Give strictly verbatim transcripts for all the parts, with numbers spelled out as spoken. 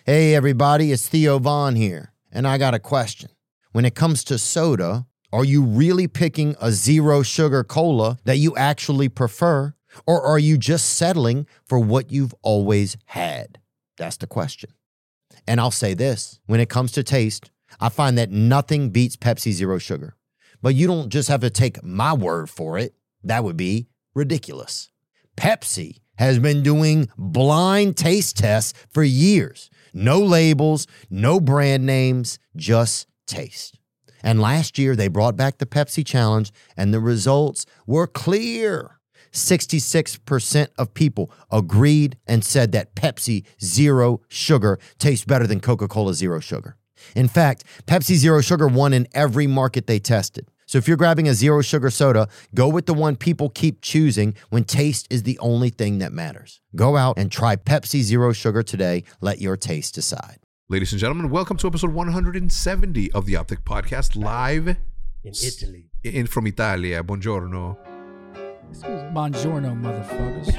Hey everybody, it's Theo Vaughn here, and I got a question. When it comes to soda, are you really picking a zero sugar cola that you actually prefer, or are you just settling for what you've always had? That's the question. And I'll say this, when it comes to taste, I find that nothing beats Pepsi Zero Sugar. But you don't just have to take my word for it. That would be ridiculous. Pepsi has been doing blind taste tests for years. No labels, no brand names, just taste. And last year, they brought back the Pepsi Challenge, and the results were clear. sixty-six percent of people agreed and said that Pepsi Zero Sugar tastes better than Coca-Cola Zero Sugar. In fact, Pepsi Zero Sugar won in every market they tested. So if you're grabbing a zero sugar soda, go with the one people keep choosing when taste is the only thing that matters. Go out and try Pepsi Zero Sugar today. Let your taste decide. Ladies and gentlemen, welcome to episode one hundred seventy of the Optic Podcast, live in Italy. In from Italia. Buongiorno. Buongiorno, motherfuckers.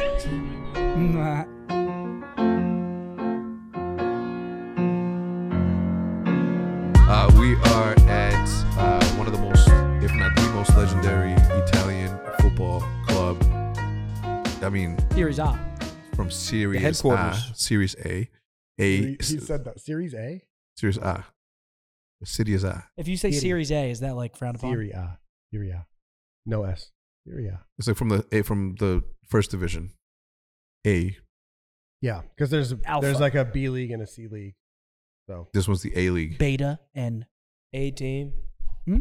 Uh, we are at uh, one of the most, if not the most legendary Italian football club. I mean, Series A. from Series The headquarters. A. Series A. A. He, he said that. Series A? Series A. The city is A. If you say Serie. Series A, is that like frowned upon? Serie A. Serie A. No S. Serie A. It's like from the A from the first division. A. Yeah, because there's Alpha. there's like a B league and a C league. So This one's the A League. Beta and A team. hmm?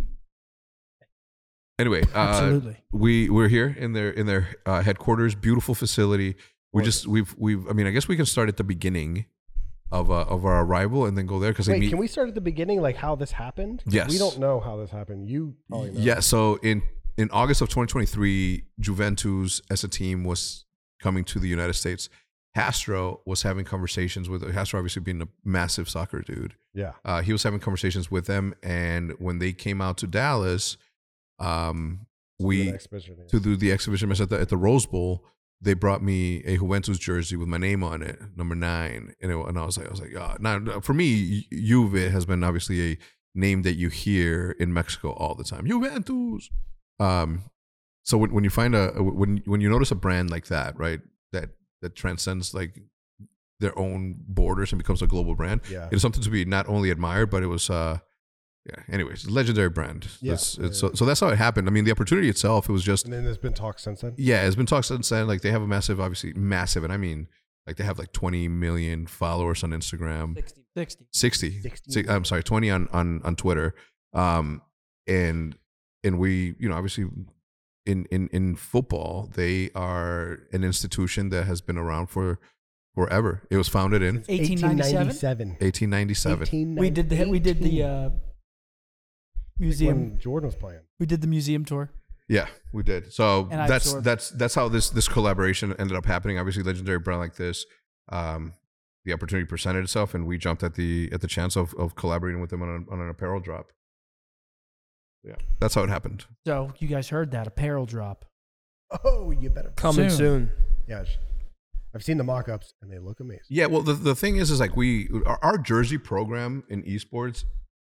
Anyway, uh, Absolutely. we we're here in their in their uh, headquarters, beautiful facility. We just we've we've. I mean, I guess we can start at the beginning of uh, of our arrival and then go there because they wait, meet. can we start at the beginning, like how this happened? Yes. We don't know how this happened. You probably know. Yeah. So in in August of twenty twenty-three, Juventus as a team was coming to the United States. Castro was having conversations with Castro, obviously being a massive soccer dude. Yeah. Uh, he was having conversations with them, and when they came out to Dallas, um, we The exhibition, yeah. to do the exhibition match at the, at the Rose Bowl. They brought me a Juventus jersey with my name on it, number nine, and, it, and I was like, I was like, oh. Now for me, Juve has been obviously a name that you hear in Mexico all the time, Juventus. Um, so when, when you find a when when you notice a brand like that, right, that that transcends like their own borders and becomes a global brand, Yeah. it is something to be not only admired, but it was. Uh, Yeah. Anyways, legendary brand. Yeah. It's, Yeah, it's, yeah. So, so that's how it happened. I mean, the opportunity itself, it was just. And then there's been talk since then. Yeah, it's been talked since then. Like they have a massive, obviously massive, and I mean, like they have like twenty million followers on Instagram. sixty. sixty. sixty. sixty. Six, I'm sorry, twenty on on on Twitter. Um, and and we, you know, obviously, in in in football, they are an institution that has been around for forever. It was founded in eighteen ninety-seven? eighteen ninety-seven. We did the we did the uh, museum. When Jordan was playing. We did the museum tour. Yeah, we did. So And I that's absorbed- that's that's how this this collaboration ended up happening. Obviously, legendary brand like this, um, the opportunity presented itself, and we jumped at the at the chance of of collaborating with them on, a, on an apparel drop. Yeah, that's how it happened. So you guys heard that apparel drop. Oh, you better. Coming Soon. soon. Yeah. I've seen the mock-ups and they look amazing. Yeah, well, the the thing is, is like we our, our jersey program in esports.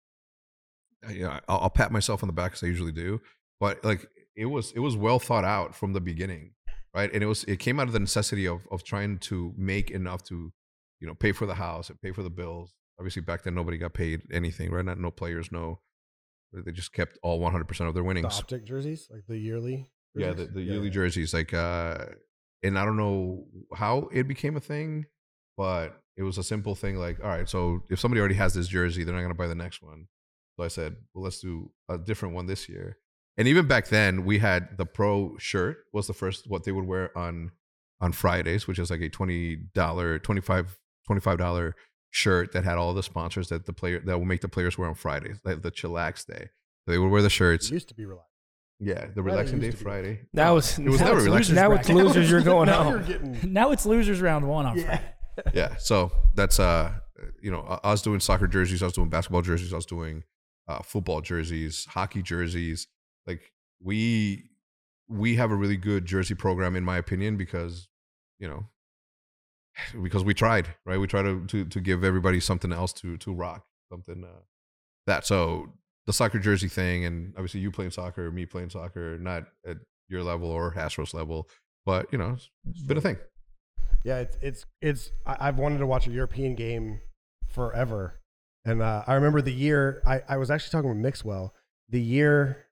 Yeah, I'll, I'll pat myself on the back because I usually do, but like it was it was well thought out from the beginning, right? And it was it came out of the necessity of of trying to make enough to, you know, pay for the house and pay for the bills. Obviously, back then nobody got paid anything, right? Not no players, no. They just kept all one hundred percent of their The winnings. optic jerseys, like the yearly. Yeah, the, jerseys? the Yeah, yearly yeah. jerseys, like, uh, and I don't know how it became a thing, but it was a simple thing. Like, all right, so if somebody already has this jersey, they're not going to buy the next one. So I said, well, let's do a different one this year. And even back then, we had the pro shirt was the first what they would wear on on Fridays, which is like a twenty dollars, twenty-five dollars shirt that had all the sponsors that the player that will make the players wear on Fridays, like the chillax day. They would wear the It shirts. used to be relaxed. Yeah, the Friday relaxing used day to be- Friday. That was It was now never it's relaxing. losers Now it's losers. You're going Now out. you're getting. Now it's losers round one on Yeah. Friday. Yeah, so that's uh, you know, I was doing soccer jerseys, I was doing basketball jerseys, I was doing uh, football jerseys, hockey jerseys. Like we we have a really good jersey program, in my opinion, because you know because we tried, right? We try to to to give everybody something else to to rock, something uh, that. So the soccer jersey thing, and obviously you playing soccer, me playing soccer, not at your level or Astros level, but you know, it's been a thing. Yeah, it's it's it's. I- I've wanted to watch a European game forever, and uh, I remember the year I, I was actually talking with Mixwell. The year,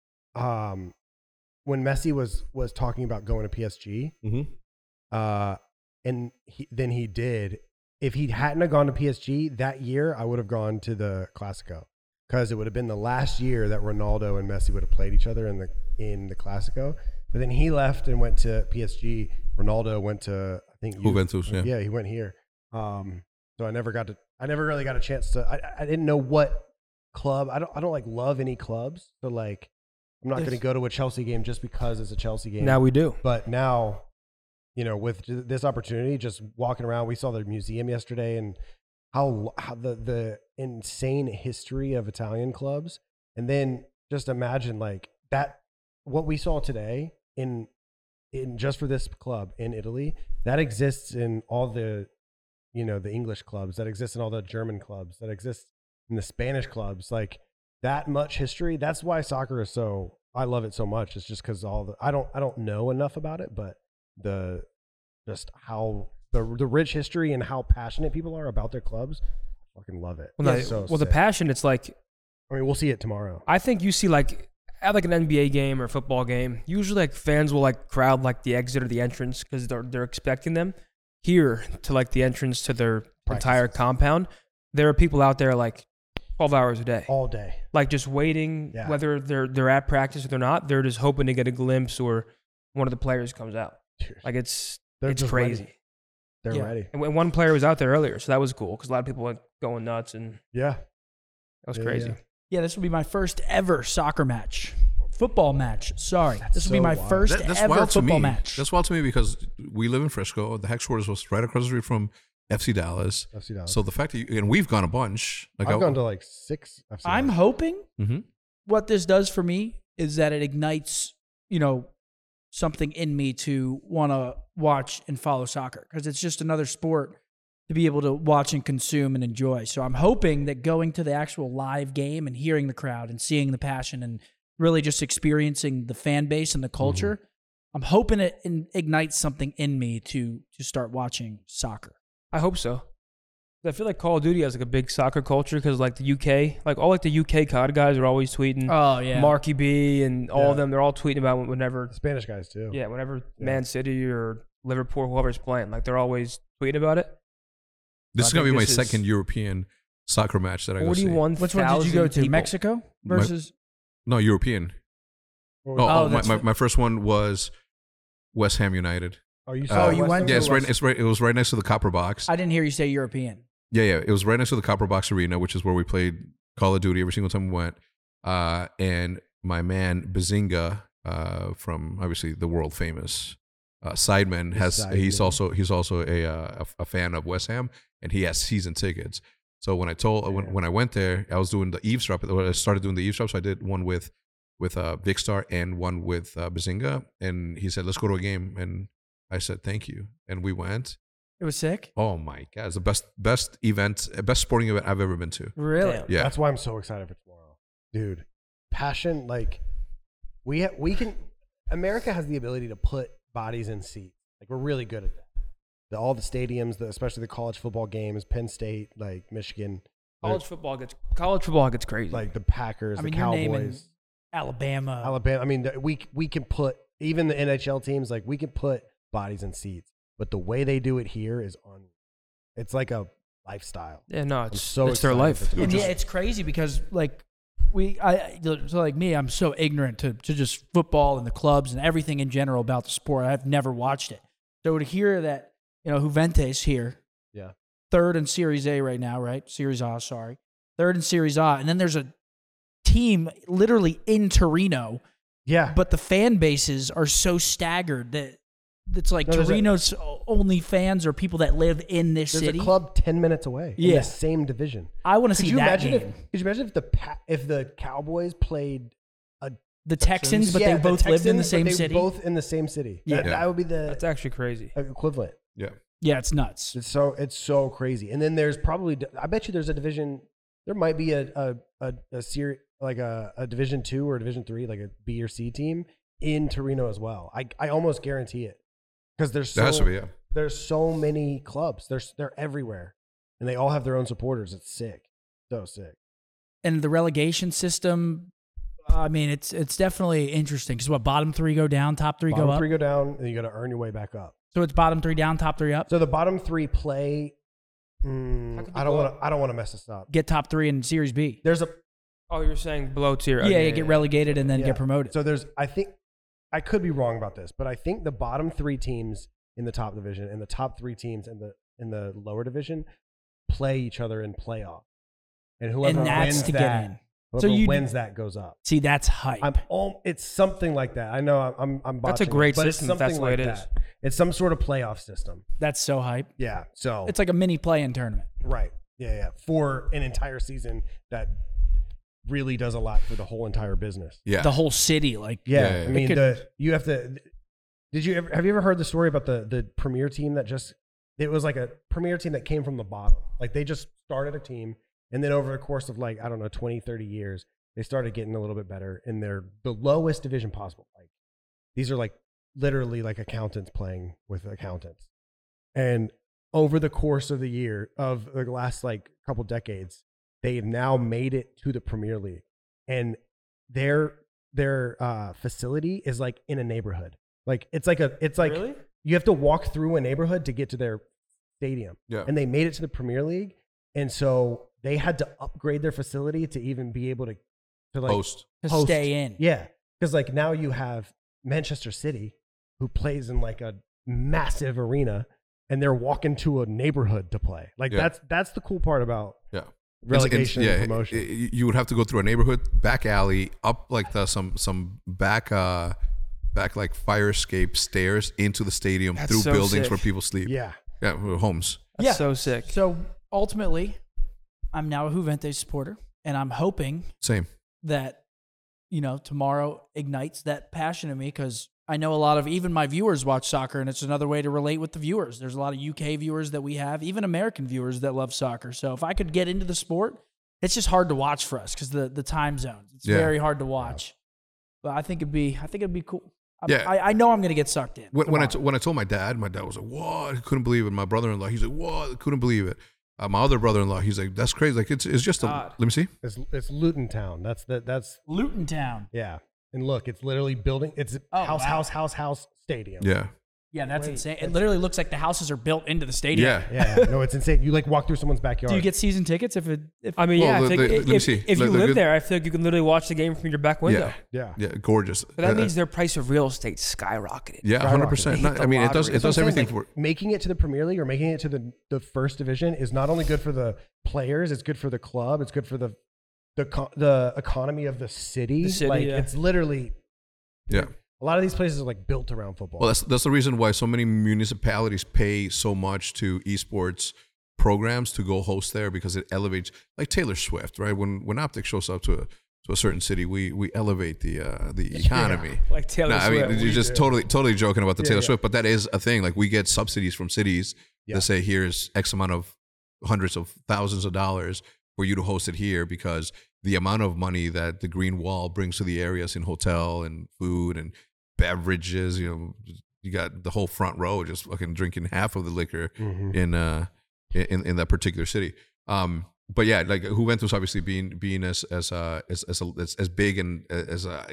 um, when Messi was was talking about going to P S G, Mm-hmm. uh, and he, then he did. If he hadn't have gone to P S G that year, I would have gone to the Clasico because it would have been the last year that Ronaldo and Messi would have played each other in the in the Clasico. But then he left and went to P S G. Ronaldo went to I think you- Juventus, yeah. yeah, he went here. Um, so I never got to. I never really got a chance to. I, I didn't know what club. I don't. I don't like love any clubs. So like, I'm not Yes. going to go to a Chelsea game just because it's a Chelsea game. Now we do. But now, you know, with this opportunity, just walking around, we saw the museum yesterday and how, how the, the insane history of Italian clubs. And then just imagine like that, what we saw today in, in just for this club in Italy, that exists in all the, you know, the English clubs, that exists in all the German clubs, that exists in the Spanish clubs. Like that much history. That's why soccer is so, I love it so much. It's just because all the, I don't, I don't know enough about it, but the just how the the rich history and how passionate people are about their clubs, I fucking love it. Well, no, It's so well the sick. passion, it's like, I mean, we'll see it tomorrow. I think you see like, at like an N B A game or football game, usually like fans will like crowd like the exit or the entrance because they're, they're expecting them. Here to like the entrance to their entire Practices. compound, there are people out there like twelve hours a day. All day. Like just waiting, Yeah. whether they're they're at practice or they're not, they're just hoping to get a glimpse or one of the players comes out. Dude, Like it's They're it's just crazy. ready. They're Yeah. ready. And when one player was out there earlier, so that was cool because a lot of people went going nuts and Yeah. that was Yeah, crazy. yeah. Yeah, this will be my first ever soccer match, football match. Sorry, That's this will be so my wild. first That- that's ever wild to football me. match. That's wild to me because we live in Frisco. The headquarters was right across the street from F C Dallas. F C Dallas. So the fact that you, and we've gone a bunch. Like I've I- gone to like six. F C I'm Dallas. hoping Mhm. what this does for me is that it ignites, you know, something in me to want to watch and follow soccer because it's just another sport to be able to watch and consume and enjoy. So I'm hoping that going to the actual live game and hearing the crowd and seeing the passion and really just experiencing the fan base and the culture, I'm hoping it in, ignites something in me to to start watching soccer. I hope so. I feel like Call of Duty has like a big soccer culture because like the U K, like all like the U K C O D guys are always tweeting. Oh yeah, Marky B and all Yeah. of them, they're all tweeting about whenever, The Spanish guys too. yeah, whenever Yeah. Man City or Liverpool, whoever's playing, like they're always tweeting about it. This I is gonna think be my this is second European soccer match that I go see. Forty-one. Which one did you go to? Mexico My- versus. No, European. Or- Oh, Oh, oh, my, that's my, what- my first one was West Ham United. Oh, you Uh, saw Oh, you West went Ham? to Yeah, it's right. West- It's right. It was right next to the Copper Box. I didn't hear you say European. Yeah, yeah. It was right next to the Copper Box Arena, which is where we played Call of Duty every single time we went. Uh, and my man Bazinga, uh, from obviously the world famous uh, Sidemen, The has he's Sidemen. also he's also a, uh, a a fan of West Ham, and he has season tickets. So when I told when, Yeah. when I went there, I was doing the eavesdrop. I started doing the eavesdrop. So I did one with with uh, Vicstar and one with uh, Bazinga, and he said, "Let's go to a game." And I said, "Thank you," and we went. It was sick. Oh my god, it's the best best event, best sporting event I've ever been to. Really? Damn. Yeah. That's why I'm so excited for tomorrow, dude. Passion, like we ha- we can. America has the ability to put bodies in seats. Like we're really good at that. The, all the stadiums, the, especially the college football games, Penn State, like Michigan, College football gets college football gets crazy. like the Packers, I mean, the you're naming Cowboys, Alabama. Alabama. I mean, the- we we can put even the N H L teams. Like we can put bodies in seats, but the way they do it here is on. It's like a lifestyle. yeah, no, it's so it's their excited life. for tomorrow. And yeah, it's crazy because like we, I, so like me, I'm so ignorant to, to just football and the clubs and everything in general about the sport. I've never watched it. So to hear that, you know, Juventus here, Yeah. third in Series A right now, right? Series A, sorry, third in Series A, and then there's a team literally in Torino, Yeah, but the fan bases are so staggered that it's like No, there's a- Torino's only fans are people that live in this there's city. a club ten minutes away in Yeah. the same division. I want to Could see you that imagine game. if? Could you imagine if the Pa- if the Cowboys played the Texans, but Yeah, they the both lived in the Texans, same but they city. Both in the same city. Yeah. That, Yeah. that would be the That's actually crazy. equivalent. Yeah. Yeah, it's nuts. It's so it's so crazy. And then there's probably I bet you there's a division. There might be a a a, a series like a, a division two or division three, like a B or C team in Torino as well. I I almost guarantee it because there's so There has to be, yeah. there's so many clubs. There's they're everywhere, and they all have their own supporters. It's sick, so sick. And the relegation system, I mean, it's it's definitely interesting because what bottom three go down, top three Bottom go up. three go down, and you got to earn your way back up. So it's bottom three down, top three up. So the bottom three play. Mm, How could you I don't go want up? to. I don't want to mess this up. Get top three in Series B. There's a Oh, you're saying below tier. Yeah, Okay, you get relegated and then Yeah. get promoted. So there's, I think, I could be wrong about this, but I think the bottom three teams in the top division and the top three teams in the in the lower division play each other in playoff, and whoever And that's wins to get that, in. whoever So you- wins that goes up. See, that's hype. I'm, all, it's something like that. I know I'm, I'm, I'm That's a botching great it, but it's system if that's something the way like it is. that. It's some sort of playoff system. That's so hype. Yeah. So It's like a mini play-in tournament. right. Yeah, yeah. For an entire season that really does a lot for the whole entire business. Yeah. The whole city, like Yeah, Yeah, yeah. I mean, It could- the you have to. Did you ever have you ever heard the story about the the premier team that just it was like a premier team that came from the bottom, like they just started a team and then over the course of like I don't know twenty, thirty years they started getting a little bit better in their the lowest division possible. Like these are like literally like accountants playing with accountants, and over the course of the year of the last like couple decades, they have now made it to the Premier League, and their their uh, facility is like in a neighborhood. Like it's like a it's like Really? you have to walk through a neighborhood to get to their stadium. Yeah. And they made it to the Premier League, and so they had to upgrade their facility to even be able to to like Host. to host. stay in. Yeah, because like now you have Manchester City, who plays in like a massive arena, and they're walking to a neighborhood to play. Like Yeah. that's that's the cool part about Yeah. relegation It's- and yeah, promotion. it- it- you would have to go through a neighborhood, back alley, up like the some some back uh back like fire escape stairs into the stadium That's through so buildings sick. where people sleep. yeah, Yeah, homes. That's Yeah. so sick. So ultimately, I'm now a Juventus supporter, and I'm hoping Same. that, you know, tomorrow ignites that passion in me because I know a lot of even my viewers watch soccer, and it's another way to relate with the viewers. There's a lot of U K viewers that we have, even American viewers that love soccer. So if I could get into the sport, it's just hard to watch for us because the the time zones. It's Yeah. very hard to watch. But I think it'd be I think it'd be cool. I, Yeah. I, I know I'm gonna get sucked in. When, when I t- tomorrow. when I told my dad, my dad was like, "What?" He couldn't believe it. My brother-in-law, he's like, "What?" Couldn't believe it. Uh, my other brother-in-law, he's like, "That's crazy. Like it's it's just a." God. Let me see. it's it's Luton Town. That's the that's Luton Town. yeah. And look, it's literally building. It's Oh, house, wow. house, house, house stadium. Yeah. Yeah, that's Wait, insane. It that's- literally looks like the houses are built into the stadium. Yeah. Yeah, no, it's insane. You like walk through someone's backyard. Do you get season tickets if it if I mean, Well, yeah. the- I think the- if, let me see. if The- you the live good- there, I feel like you can literally watch the game from your back window. Yeah. Yeah, Yeah. Gorgeous. So that Uh, means their price of real estate skyrocketed. yeah, hundred percent. Hit the I mean, it does lottery. it does That's what I'm everything saying, for. like, making it to the Premier League or making it to the the first division is not only good for the players, it's good for the club, it's good for the the co- the economy of the city. The city, like yeah. it's literally Yeah. a lot of these places are like built around football. Well, that's that's the reason why so many municipalities pay so much to esports programs to go host there because it elevates, like Taylor Swift, right? When when Optic shows up to a to a certain city, we we elevate the uh, the economy. Like Taylor No, I Swift. mean, we you're just do. totally totally joking about the Yeah, Taylor yeah. Swift, but that is a thing. Like we get subsidies from cities Yeah. that say here's X amount of hundreds of thousands of dollars for you to host it here because the amount of money that the Green Wall brings to the areas in hotel and food and beverages, you know, you got the whole front row just fucking drinking half of the liquor Mhm. in uh in in that particular city. Um, but yeah, like Juventus obviously being being as as uh as as, as, as big and as uh,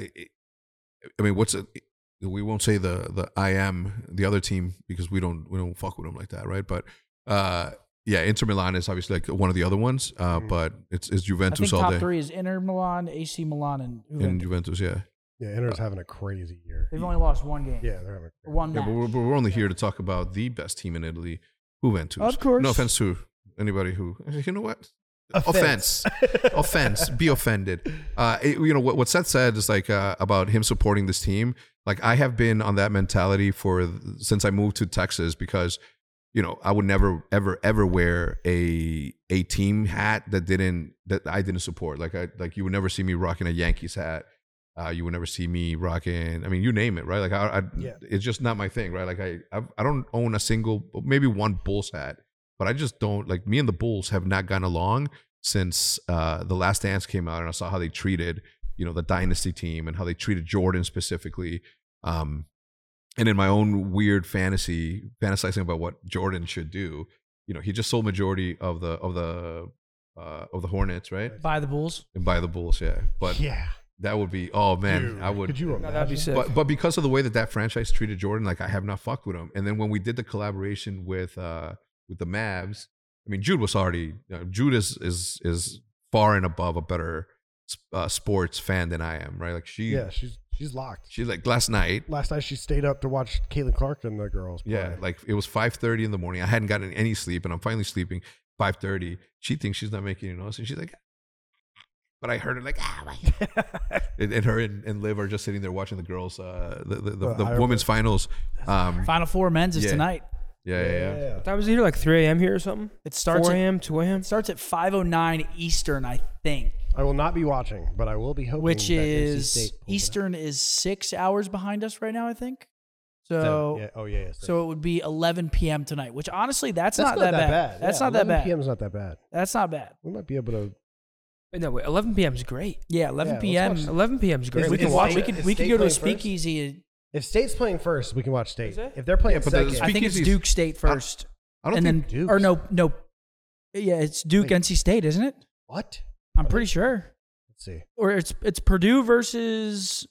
I mean, what's it? We won't say the the I am the other team because we don't we don't fuck with them like that, right? But uh, yeah, Inter Milan is obviously like one of the other ones, uh, Mhm. but it's it's I Juventus think all top day three is Inter Milan, A C Milan, and in Juventus. Juventus, yeah. Yeah, Inter's having a crazy year. They've only lost one game. Yeah, they're having a Or one Yeah, match. but we're, but we're only here to talk about the best team in Italy, Juventus. Of course. No offense to anybody who, you know what? Offense. Offense. Offense. Be offended. Uh, it- you know, what, what Seth said is like uh, about him supporting this team. Like I have been on that mentality for since I moved to Texas because, you know, I would never, ever, ever wear a a team hat that didn't that I didn't support. Like I like you would never see me rocking a Yankees hat. Uh, you would never see me rocking. I mean, you name it, right? Like, I, I Yeah. it's just not my thing, right? Like, I, I, I don't own a single, maybe one Bulls hat, but I just don't like. Me and the Bulls have not gotten along since uh, the Last Dance came out, and I saw how they treated, you know, the dynasty team and how they treated Jordan specifically. Um, and in my own weird fantasy, fantasizing about what Jordan should do, you know, he just sold majority of the of the uh, of the Hornets, right? By the Bulls. And by the Bulls, yeah. But Yeah. that would be, oh man, Dude, I would. Could you No, imagine? that'd be sick. But but because of the way that that franchise treated Jordan, like I have not fucked with him. And then when we did the collaboration with uh with the Mavs, I mean Jude was already uh, Jude is is is far and above a better uh, sports fan than I am, right? Like she Yeah, she's she's locked. she's like last night. Last night she stayed up to watch Caitlin Clark and the girls. Play. Yeah, like it was five thirty in the morning. I hadn't gotten any sleep, and I'm finally sleeping. five thirty. She thinks she's not making any noise, and she's like, but I heard her like, ah, my. and, and her and, and Liv are just sitting there watching the girls, uh, the the, the, Uh, the I- women's finals. Um, Final Four men's is Yeah. tonight. yeah, yeah, yeah. That was here like three a.m. here or something. It starts four at, a.m., two a.m. it starts at five oh nine Eastern, I think, I will not be watching, but I will be hoping. which that N C is State pulls it out. Eastern is six hours behind us right now, I think. Seven, So yeah. Oh yeah. yeah, six. so it would be eleven p.m. tonight, which honestly, that's, that's not, that, bad. That's Yeah, not that bad. P M is not that bad. That's not bad. We might be able to. Wait, no, wait, eleven p.m. is great. Yeah, eleven Yeah, p.m. let's watch eleven p.m. is great. Is- We is can State- watch we it. could is we could State go to a playing first? speakeasy. If State's playing first, we can watch State. Is it? If they're playing Yeah, but the second, I think it's Speakeasy's- Duke State first, I don't and think then Duke's- or no no, yeah, it's Duke Wait. N C State, isn't it? what? I'm pretty sure. Let's see. Or it's it's Purdue versus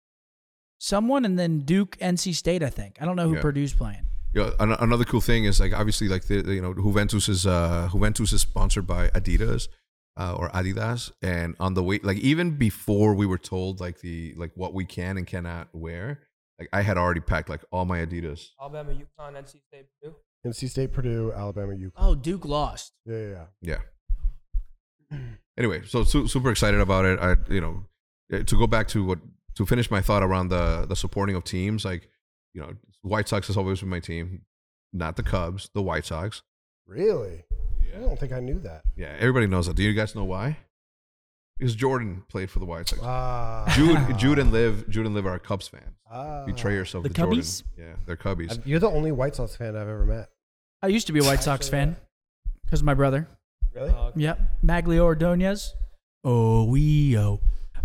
someone, and then Duke N C State. I think I don't know who Yeah. Purdue's playing. Yeah, an- another cool thing is like obviously like the the, you know Juventus is uh Juventus is sponsored by Adidas uh, or Adidas, and on the way like even before we were told like the like what we can and cannot wear, like I had already packed like all my Adidas. Alabama, UConn, N C State, Purdue. N C State, Purdue, Alabama, UConn. Oh, Duke lost. Yeah, yeah, yeah. Yeah. Anyway, so su- super excited about it. I you know eh, to go back to what to finish my thought around the the supporting of teams, like you know White Sox has always been my team, not the Cubs, the White Sox. Really? I Yeah, don't think I knew that. yeah. Everybody knows that. Do you guys know why? Because Jordan played for the White Sox. Ah. Jude, Jude and Liv, Jude and Liv are Cubs fans. Ah. Betray yourself The to Jordan. Cubbies? Yeah, they're Cubbies. I've- You're the only White Sox fan I've ever met. I used to be a White Sox Actually, fan because of my brother. Really? Uh, Yep, Maglio Ordonez. Oh, we oh,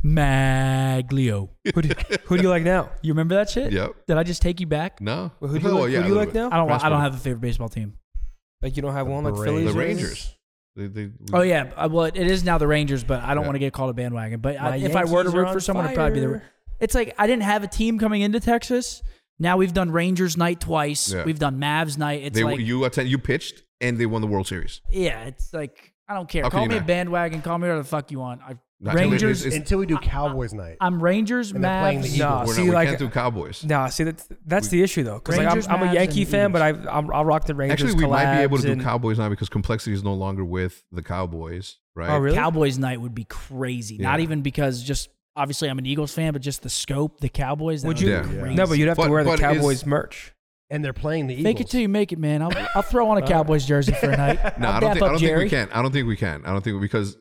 Maglio. who, do, who do you like now? You remember that shit? Yep. Did I just take you back? No. Well, who do you Oh, like, yeah, who do you a like little now? I don't. want- I don't Rascal. have a favorite baseball team. Like you don't have The one like Braves. Phillies. The or anything? Rangers. They, they, Oh yeah, uh, well it is now the Rangers, but I don't Yeah. want to get called a bandwagon. But I, My if I were to Yankees root are for on someone, it'd probably be the. fire. It's like I didn't have a team coming into Texas. Now we've done Rangers night twice. Yeah. We've done Mavs night. It's they, like you attend, you pitched, and they won the World Series. yeah, it's like I don't care. How can Call you me a not? bandwagon. Call me whatever the fuck you want. I, Not- Rangers. it's- it's- Until we do Cowboys night. I'm Rangers, And they're playing the Mavs. Eagles. No, We're see, not, we like, can't do Cowboys. Nah, see that's that's the issue though, because like Rangers, I'm, I'm a Mavs, Yankee and fan, but I Eagles. I'm, I'll rock the Rangers. Actually, we might be able to collabs do and- Cowboys now because Complexity is no longer with the Cowboys, right? Oh, really? Cowboys night would be crazy. Not Yeah. even because just obviously I'm an Eagles fan, but just the scope, the Cowboys. That Would would you? be Yeah. crazy. No, but you'd have But- to wear the but is- Cowboys merch. And they're playing the Eagles. Fake it till you make it, man. I'll, I'll throw on a Uh, Cowboys jersey for a night. No, I'll I don't, dap think, I up don't think Jerry. we can. I don't think we can. I don't think because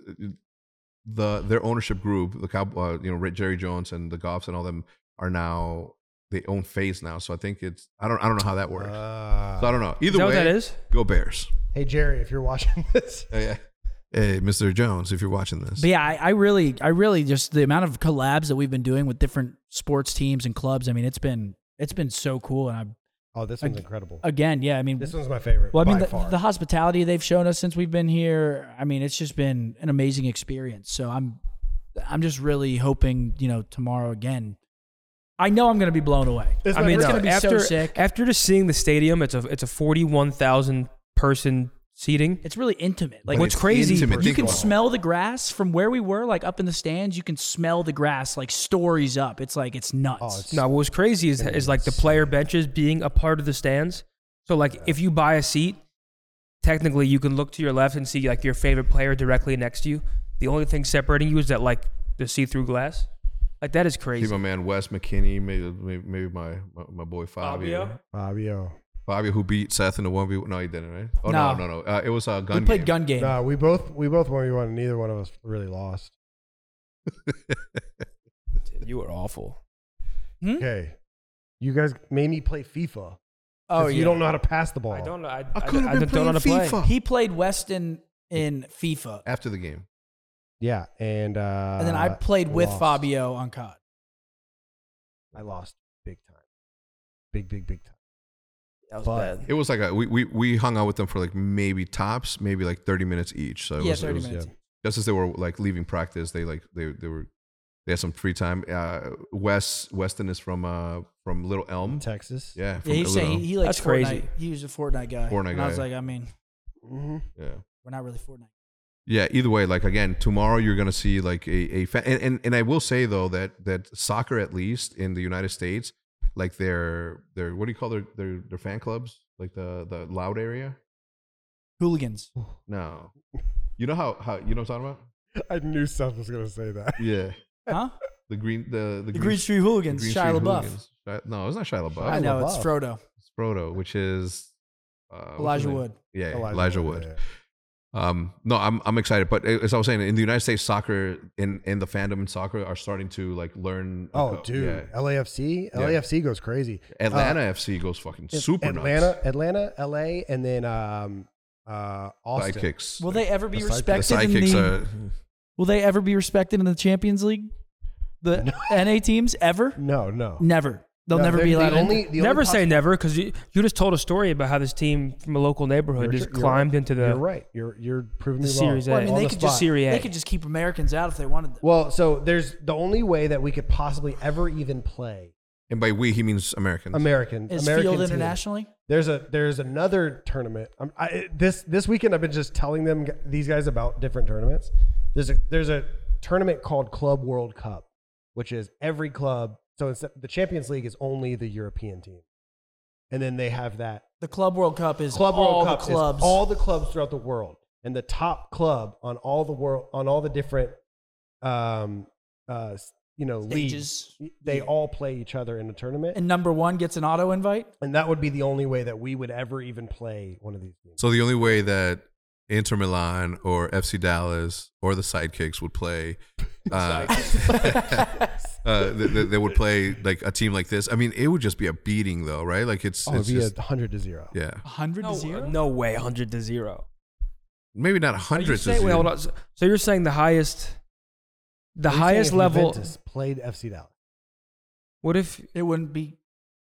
the their ownership group, the Cow, uh, you know, Jerry Jones and the Goffs and all them are now they own FaZe now. So I think it's I don't I don't know how that works. Ah. so I don't know. Is Either that way, what that is? go Bears. Hey Jerry, if you're watching this, Oh, yeah. Hey, Mister Jones, if you're watching this. But yeah, I, I really, I really just the amount of collabs that we've been doing with different sports teams and clubs. I mean, it's been it's been so cool. And I oh, this one's incredible. again, yeah, I mean, This one's my favorite. well, I mean, by the, far. the hospitality they've shown us since we've been here. I mean, it's just been an amazing experience. So I'm, I'm just really hoping, you know, tomorrow again. I know I'm going to be blown away. It's I my mean, it's first- going to be after so sick. after just seeing the stadium, it's a it's a forty-one thousand person seating. It's really intimate. Like But what's it's crazy- intimate. you Think can about it. smell the grass from where we were, like up in the stands. You can smell the grass like stories up. It's like it's nuts. Oh, it's- No, what was crazy is is like the player benches being a part of the stands. So like if you buy a seat, technically you can look to your left and see like your favorite player directly next to you. The only thing separating you is that like the see-through glass. Like that is See crazy. my man Wes McKinney, maybe maybe, maybe my, my my boy Fabio. Fabio? Fabio. Fabio who beat Seth in the one v one. No, he didn't, right? Oh No. no, no, no. Uh, it was a gun we played game. gun game. No, we both we both won. We won. Neither one of us really lost. You were awful. Hmm? Okay. You guys made me play FIFA. Oh, 'cause yeah. you don't know how to pass the ball. I don't know. I, I I, could I, have been don't know how to playing play. FIFA. He played Weston in FIFA, After the game. Yeah, and uh, and then I played with lost. Fabio on C O D. I lost big time, big, big, big time. That was But- bad. It was like a, we, we we hung out with them for like maybe tops, maybe like thirty minutes each. So it Yeah, was, it thirty was minutes. just as they were like leaving practice, they like they they were they had some free time. Uh, Wes Weston is from uh from Little Elm. Texas. Yeah, from Yeah, he's Little saying Elm. he, he likes That's Fortnite. crazy. He was a Fortnite guy. Fortnite and I was guy. like, I mean, Mm-hmm. Yeah. we're not really Fortnite. Yeah, either way, like again, tomorrow you're gonna see like a, a fa- and, and and I will say though that that soccer, at least in the United States, like their their what do you call their their, their fan clubs, like the the loud area? Hooligans. No, you know how how you know what I'm talking about? I knew Seth was gonna say that. Yeah, Huh? the green the the, The Green Street Hooligans. Green Shia Street LaBeouf. Hooligans. Shi- No, it's not Shia LaBeouf. I know, it's LaBeouf. Frodo. It's Frodo, which is uh, what's his Elijah name? Wood. Yeah, Elijah Elijah, Wood, Wood. yeah. Um, no, I'm I'm excited, but as I was saying, in the United States, soccer in in the fandom in soccer are starting to like learn. Oh, uh, dude, yeah. L A F C, L A F C goes crazy. Atlanta Uh, F C goes fucking It's super Atlanta, nuts. Atlanta, L A, and then um, uh, Austin. Sidekicks. Will they ever be The side- The respected in sidekicks the? are. Will they ever be respected in the Champions League? The N A teams ever? No, no, Never. They'll No, never they're be the allowed. in. only, the Never only say possi- never, because you, you just told a story about how this team from a local neighborhood You're just tr- you're climbed right. into the. You're right. You're you're proving the me Series wrong. A. Well, I mean, On they the could spot. just Serie A. They could just keep Americans out if they wanted them. Well, so there's the only way that we could possibly ever even play And by we, he means Americans. American. Is American Field team. internationally? There's a there's another tournament. I'm, I, this this weekend I've been just telling them these guys about different tournaments. There's a there's a tournament called Club World Cup, which is every club. So instead, the Champions League is only the European team, and then they have that The Club World Cup is Club all World Cup the is clubs. all the clubs throughout the world, and the top club on all the world on all the different, um, uh, you know, Stages. leagues. They Yeah. all play each other in a tournament, and number one gets an auto invite. and that would be the only way that we would ever even play one of these games. So the only way that Inter Milan or F C Dallas or the Sidekicks would play, uh, uh, they, they- they would play like a team like this. I mean, it would just be a beating, though, right? Like it's, Oh, it'd it's be just, a hundred to zero. yeah, one hundred No, to zero. no way, hundred to zero. maybe not Are you hundreds. saying, of wait, hold zeros. on. So so you're saying the highest, the What are you saying highest if level. Juventus played F C Dallas. What if, It wouldn't be.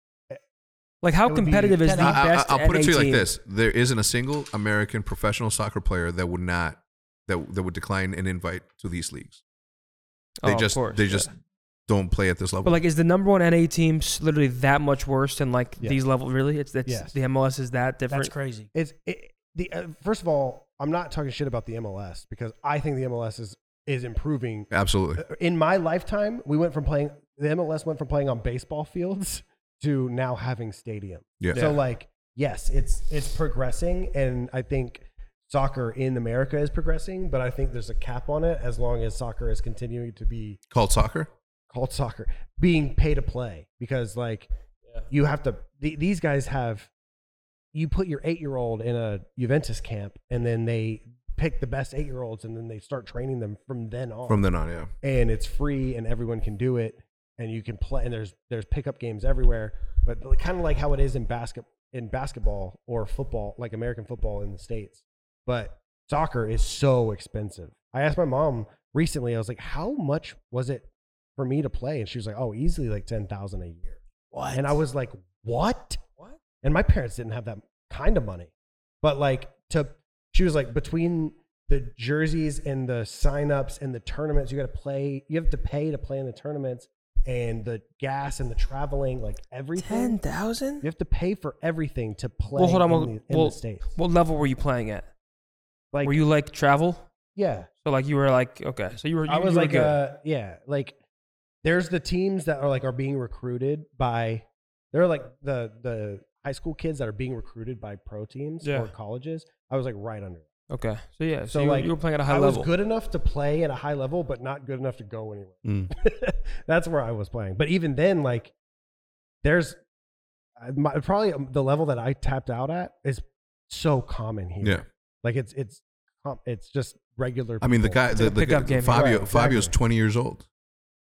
like, how It would be competitive is ten the out. I, I, best I'll put it N A to you like team? this: there isn't a single American professional soccer player that would not that that would decline an invite to these leagues. They Oh, of just course, they yeah. just don't play at this level. But like, is the number one N A team s- literally that much worse than like Yes. these levels? Really, it's that's Yes. the M L S is that different. That's crazy. It's it, the uh, first of all, I'm not talking shit about the M L S because I think the M L S is is improving. Absolutely. In my lifetime, we went from playing the M L S went from playing on baseball fields to now having stadium. Yeah. So like, yes, it's it's progressing, and I think soccer in America is progressing, but I think there's a cap on it as long as soccer is continuing to be Called soccer. called soccer, being pay to play, because like Yeah. you have to. The, these guys have. You put your eight year old in a Juventus camp, and then they pick the best eight year olds, and then they start training them from then on. From then on, yeah. and it's free, and everyone can do it, and you can play. And there's there's pickup games everywhere, but kind of like how it is in basket in basketball or football, like American football in the States. But soccer is so expensive. I asked my mom recently. I was like, "How much was it for me to play?" And she was like, "Oh, easily like ten thousand a year." What? And I was like, "What?" What? And my parents didn't have that kind of money. But like to she was like, between the jerseys and the signups and the tournaments, you got to play, you have to pay to play in the tournaments, and the gas and the traveling, like everything. Ten thousand. You have to pay for everything to play Well, hold on. in, Well, the, in well, the States. what level were you playing at? Like, were you like travel? yeah. So like you were like okay, so you were. You, I was you were like, good. uh, yeah, like there's the teams that are like are being recruited by, they're like the the high school kids that are being recruited by pro teams Yeah. or colleges. I was like right under. okay, so yeah, so, So, you, were- like, you were playing at a high I level. was good enough to play at a high level, but not good enough to go anywhere. Mm. That's where I was playing. But even then, like, there's uh, my, probably the level that I tapped out at is so common here. Yeah. Like it's it's com- it's just regular. I mean, the people. guy, It's the, like a the pickup guy, game. Fabio, Right, Fabio's exactly. twenty years old.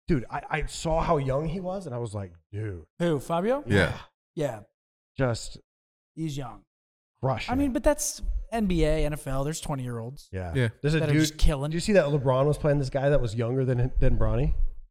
dude, I, I saw how young he was, and I was like, dude, Who, Fabio? Yeah. Yeah, just he's young. crushing. I mean, but that's N B A, N F L. There's twenty year olds yeah, Yeah. There's a that are dude. just killing. Did you see that LeBron was playing this guy that was younger than than Bronny?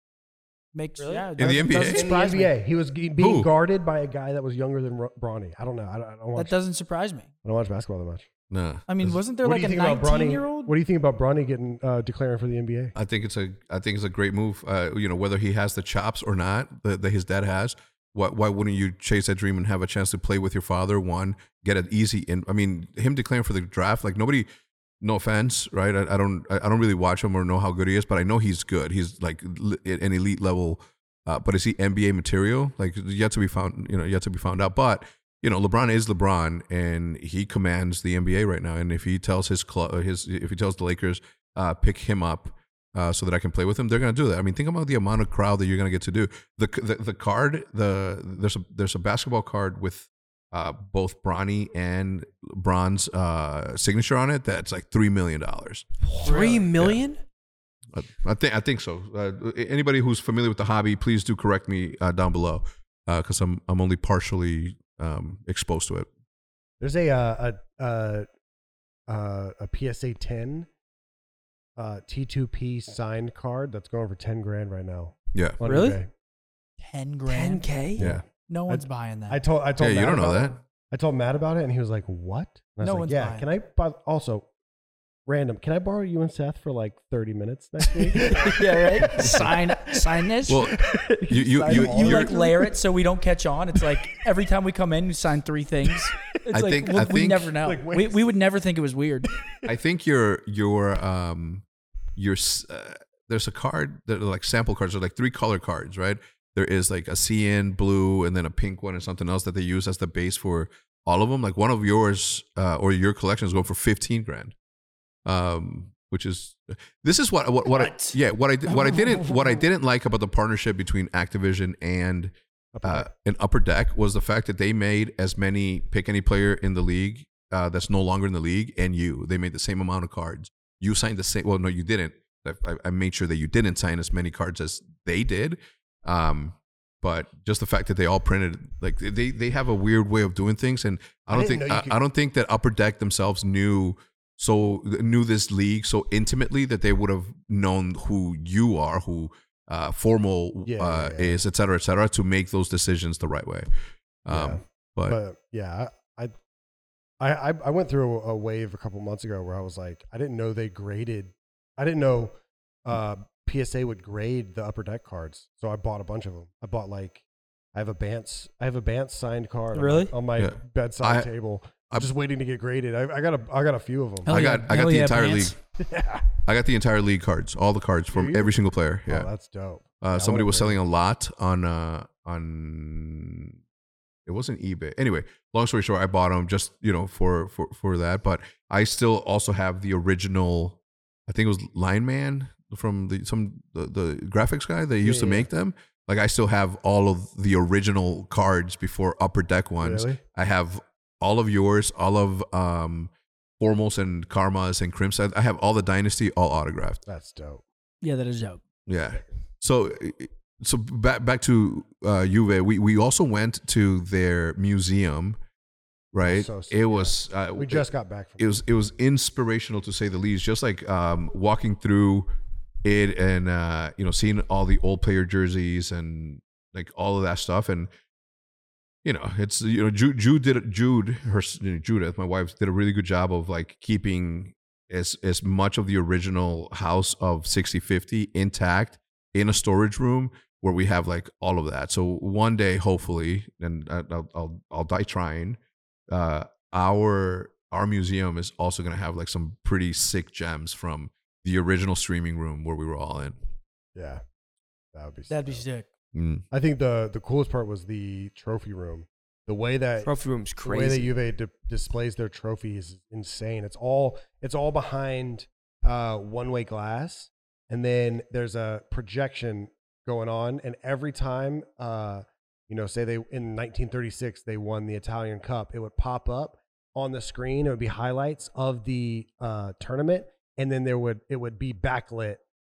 Makes Really? yeah, In doesn't- the N B A? doesn't In the surprise N me. B A, he was ge- being Who? guarded by a guy that was younger than Ro- Bronny. I don't know. I don't, I don't watch. That doesn't surprise me. I don't watch basketball that much. Nah. I mean, This- wasn't there What do like you a think about nineteen Bronny? year old? What do you think about Bronny getting uh, declaring for the N B A? I think it's a I think it's a great move. Uh, you know, whether he has the chops or not that, that his dad has. Why, why wouldn't you chase that dream and have a chance to play with your father? One, get it easy. In I mean, him declaring for the draft, like nobody. No offense, right? I, I don't I I don't really watch him or know how good he is, but I know he's good. He's like li- an elite level. Uh, but is he N B A material? Like yet to be found. You know, yet to be found out. But you know, LeBron is LeBron, and he commands the N B A right now. And if he tells his club, his if he tells the Lakers, uh, pick him up. Uh, so that I can play with him, they're going to do that. I mean, think about the amount of crowd that you're going to get to do. The, the the card, the there's a there's a basketball card with uh, both Bronny and Bron's uh, signature on it. That's like three million dollars. Three million? I, I think I think so. Uh, anybody who's familiar with the hobby, please do correct me uh, down below because I'm I'm only partially um, exposed to it. There's a uh, a a uh, a P S A ten uh, T two P signed card that's going for ten grand right now. Yeah, on Really? eBay. Ten Ten grand. K? yeah. No one's buying that. I told I Yeah, told you Matt don't know about that. it. I told Matt about it, and he was like, "What?" And I was No like, one's "Yeah, buying can I?" Buy, also, random. Can I borrow you and Seth for like thirty minutes next week? yeah, right. Sign, sign this. Well, you you Sign you, all you of you're- like layer it so we don't catch on. It's like every time we come in, you sign three things. It's I like think- we, I we think- never know. Like, wait we, a we would never think it was weird. I think your your um your s- uh, there's a card that are like sample cards. There's like three color cards, right? There is like a cyan, blue, and then a pink one and something else that they use as the base for all of them. Like one of yours uh, or your collection is going for fifteen grand. Um, which is this is what what, what I, What? yeah what I did- what I didn't what I didn't like about the partnership between Activision and uh, and Upper Deck was the fact that they made as many pick any player in the league uh, that's no longer in the league and you they made the same amount of cards. You signed the same. Well, no, you didn't. I, I made sure that you didn't sign as many cards as they did. Um, but just the fact that they all printed like they they have a weird way of doing things, and I I don't didn't think know you I, could- I don't think that Upper Deck themselves knew so knew this league so intimately that they would have known who you are, who uh, formal Yeah, uh, yeah, yeah. is, et cetera, et cetera, to make those decisions the right way. Um, Yeah. but, But yeah, I, I I I went through a wave a couple months ago where I was like, I didn't know they graded. I didn't know uh, P S A would grade the Upper Deck cards, so I bought a bunch of them. I bought like I have a Bance I have a Bance signed card on my- Really? on my Yeah. bedside I- table. I- I'm just waiting to get graded. I, I got a I got a few of them. Hell I yeah. got I got Hell the yeah, entire Vance. league. yeah. I got the entire league cards, all the cards from Do you? every single player. Oh, Yeah. that's dope. Uh, Yeah, I somebody wanna was grade selling a lot on uh, on it wasn't eBay. Anyway, long story short, I bought them just you know for for for that. But I still also have the original. I think it was Line Man from the some the, the graphics guy that used Yeah, to yeah. make them. Like I still have all of the original cards before Upper Deck ones. Really? I have all of yours, all of um, Formals and Karmas and Crimson. I have all the Dynasty, all autographed. That's dope. Yeah, that is dope. Yeah. So so back back to uh, Juve. We we also went to their museum, right? So sick, it yeah. was uh, We just got back from it was it was inspirational to say the least. Just like um, walking through it and uh, you know seeing all the old player jerseys and like all of that stuff and. You know, it's you know Jude, Jude did Jude her you know, Judith, my wife did a really good job of like keeping as as much of the original house of sixty fifty intact in a storage room where we have like all of that. So one day, hopefully, and I- I'll I'll, I'll die trying. Uh, our our museum is also going to have like some pretty sick gems from the original streaming room where we were all in. Yeah, that would be. That'd be dope. sick. Mm. I think the the coolest part was the trophy room. The way that Trophy room's the way that crazy. Juve di- displays their trophies is insane. It's all it's all behind uh, one way glass, and then there's a projection going on. And every time, uh, you know, say they in nineteen thirty-six they won the Italian Cup, it would pop up on the screen. It would be highlights of the uh, tournament, and then there would it would be backlit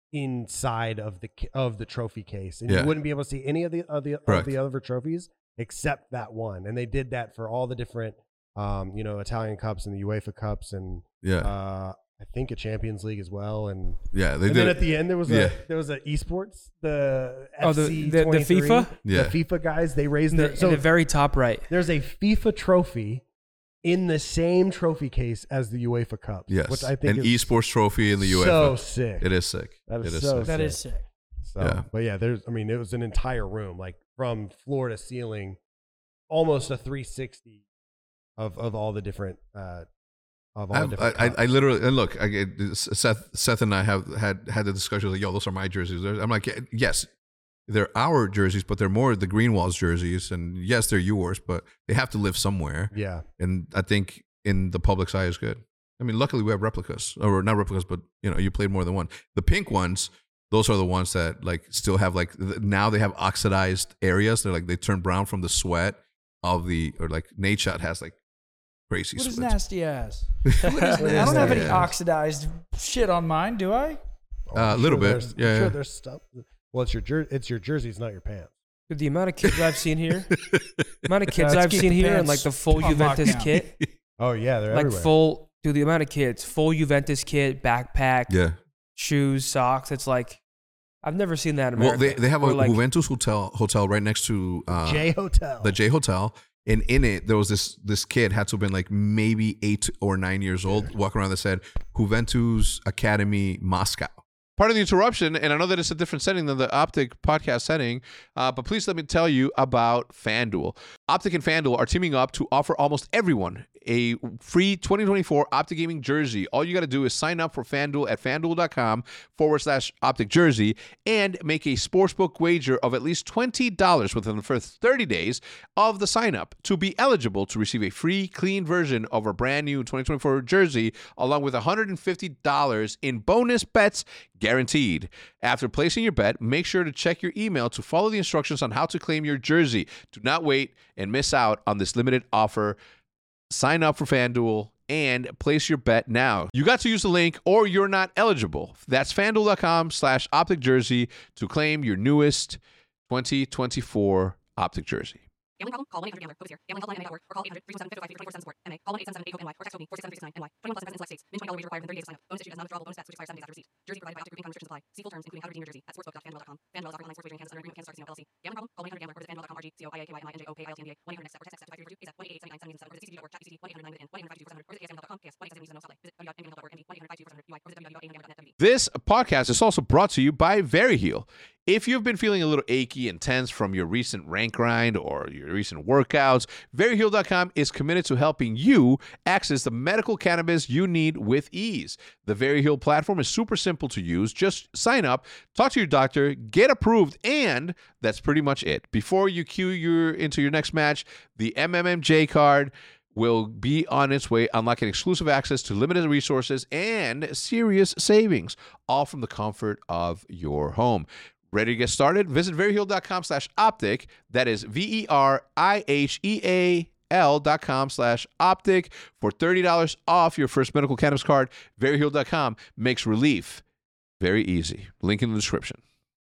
inside of the ca- of the trophy case, and Yeah. you wouldn't be able to see any of the of the, of Correct. the other trophies except that one. And they did that for all the different, um, you know, Italian Cups and the UEFA Cups, and Yeah. uh, I think a Champions League as well. And, yeah. They and did. then at the end there was Yeah. a there was a esports the Oh, the- F C the- the twenty-three, FIFA? Yeah. the FIFA guys, they raised In the, their so in the very top right. there's a FIFA trophy in the same trophy case as the UEFA Cups. yes. which I think An is esports trophy in the so UEFA. sick. It is sick. That is it is so sick. That sick. is sick. So, Yeah. but yeah, there's, I mean, it was an entire room, like from floor to ceiling, almost a three sixty of, of all the different, uh, of all the I've- different. I, I, cups. I literally and look. I, get- Seth, Seth, and I have had had the discussion like, "Yo, those are my jerseys." I'm like, "Yes, they're our jerseys, but they're more the Greenwalls jerseys, and yes, they're yours, but they have to live somewhere." yeah. And I think in the public's eye is good. I mean, luckily we have replicas, or not replicas, but you know, you played more than one. The pink ones, those are the ones that like still have like th- now they have oxidized areas. They're like they turn brown from the sweat of the or like Nate Shot has like crazy What is sweat. nasty ass? What is- I don't have any Yeah. oxidized shit on mine, do I? Oh, Uh, a I'm little bit. there's- I'm Yeah, sure yeah. there's stuff. Well, it's your jer- it's your jerseys, not your pants. Dude, the amount of kids I've seen here, the amount of kids let's I've keep seen the here, and pants like the full on Juventus lockdown. kit, Oh yeah, they're like everywhere. full. Dude, the amount of kids, full Juventus kit, backpack, Yeah. shoes, socks. It's like I've never seen that in Well, America. they, they have a Or, like, Juventus hotel hotel right next to uh, J Hotel. the J Hotel, and in it there was this this kid had to have been like maybe eight or nine years old, walking around that said Juventus Academy Moscow. Part of the interruption, and I know that it's a different setting than the Optic podcast setting, uh, but please let me tell you about FanDuel. Optic and FanDuel are teaming up to offer almost everyone a free twenty twenty-four Optic Gaming jersey. All you got to do is sign up for FanDuel at FanDuel.com forward slash Optic jersey and make a sportsbook wager of at least twenty dollars within the first thirty days of the sign up to be eligible to receive a free, clean version of our brand new twenty twenty-four jersey, along with one hundred fifty dollars in bonus bets guaranteed. After placing your bet, make sure to check your email to follow the instructions on how to claim your jersey. Do not wait and miss out on this limited offer. Sign up for FanDuel and place your bet now. You got to use the link or you're not eligible. That's FanDuel.com slash Optic Jersey to claim your newest twenty twenty-four Optic Jersey. Gambling problem? Call one eight hundred gambler. Focus here. Gambling helpline dot org or call eight hundred three two seven five five three four seven support. M A. Call one eight seven seven eight hope N Y or text N Y or text code four six seven three six nine N Y. twenty-one plus present in select states. Min twenty dollars wager required within thirty days of sign up. Bonus issued as non-withdrawable bonus bets which expire seven days after receipt. Jersey provided by Optic Group. Income restrictions apply. See full terms including how to redeem your jersey at sportsbook dot fan duel dot com. FanDuel is offering online sports wagering in Kansas under agreement with Kansas Star Casino L L C. Gambling problem? Call one eight hundred gambler. Visit FanDuel dot com R G C O I A K Y M I N J O K I L T N D A. one eight hundred next step or text next step to five three four two. ASAP one eight eight seven nine seven seven seven or visit C C D dot org. Chat C C D one eight hundred nine one eight hundred five two four seven or visit A S M dot com. P S one eight seven seven no Visit w dot m dot org M D one eight hundred five two four seven or visit w dot a m dot net. This podcast is also brought to you by VeryHeal. If you've been feeling a little achy and tense from your recent rank grind or your recent workouts, very heal dot com is committed to helping you access the medical cannabis you need with ease. The VeryHeal platform is super simple to use. Just sign up, talk to your doctor, get approved, and that's pretty much it. Before you cue your into your next match, the M M M J card will be on its way, unlocking exclusive access to limited resources and serious savings, all from the comfort of your home. Ready to get started? Visit veryheal dot com slash optic. That is V E R I H E A L dot com slash optic for thirty dollars off your first medical cannabis card. veryheal dot com makes relief very easy. Link in the description.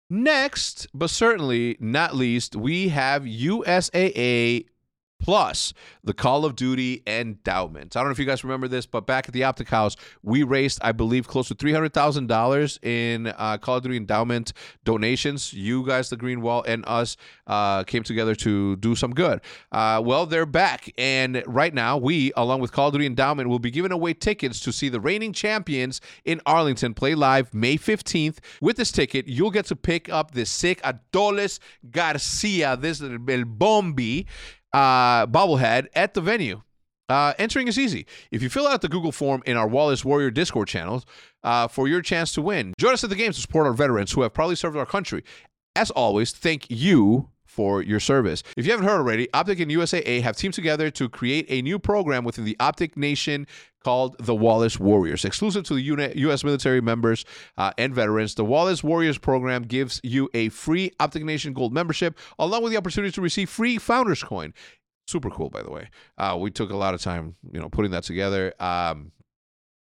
Next, but certainly not least, we have U S A A plus the Call of Duty Endowment. I don't know if you guys remember this, but back at the Optic House, we raised, I believe, close to three hundred thousand dollars in uh, Call of Duty Endowment donations. You guys, the Green Wall, and us uh, came together to do some good. Uh, well, they're back, and right now, we, along with Call of Duty Endowment, will be giving away tickets to see the reigning champions in Arlington play live May fifteenth. With this ticket, you'll get to pick up this sick Adolis Garcia, this El Bombi, Uh, bobblehead at the venue. Uh, entering is easy. If you fill out the Google form in our Wallace Warrior Discord channels uh, for your chance to win, join us at the games to support our veterans who have proudly served our country. As always, thank you for your service. If you haven't heard already, Optic and U S A A have teamed together to create a new program within the Optic Nation called the Wallace Warriors. Exclusive to the U S military members uh, and veterans, the Wallace Warriors program gives you a free Optic Nation Gold membership, along with the opportunity to receive free Founders Coin. Super cool, by the way. Uh, we took a lot of time, you know, putting that together. Um,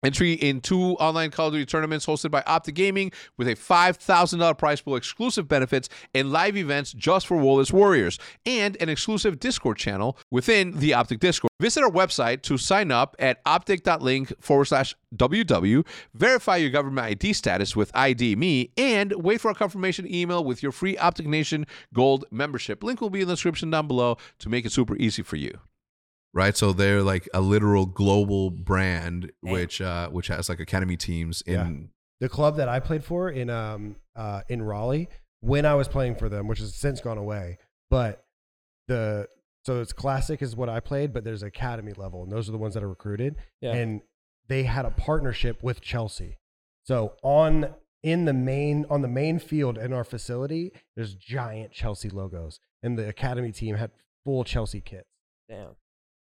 Entry in two online Call of Duty tournaments hosted by Optic Gaming with a five thousand dollars prize pool, exclusive benefits, and live events just for Woolless Warriors, and an exclusive Discord channel within the Optic Discord. Visit our website to sign up at optic.link forward slash WW, verify your government I D status with I D Me, and wait for a confirmation email with your free Optic Nation Gold membership. Link will be in the description down below to make it super easy for you. Right, so they're like a literal global brand, which uh, which has like academy teams in. Yeah. The club that I played for in um uh in Raleigh, when I was playing for them, which has since gone away, but the so it's classic is what I played, but there's academy level, and those are the ones that are recruited. Yeah. And they had a partnership with Chelsea. So on in the main on the main field in our facility, there's giant Chelsea logos, and the academy team had full Chelsea kits. Damn.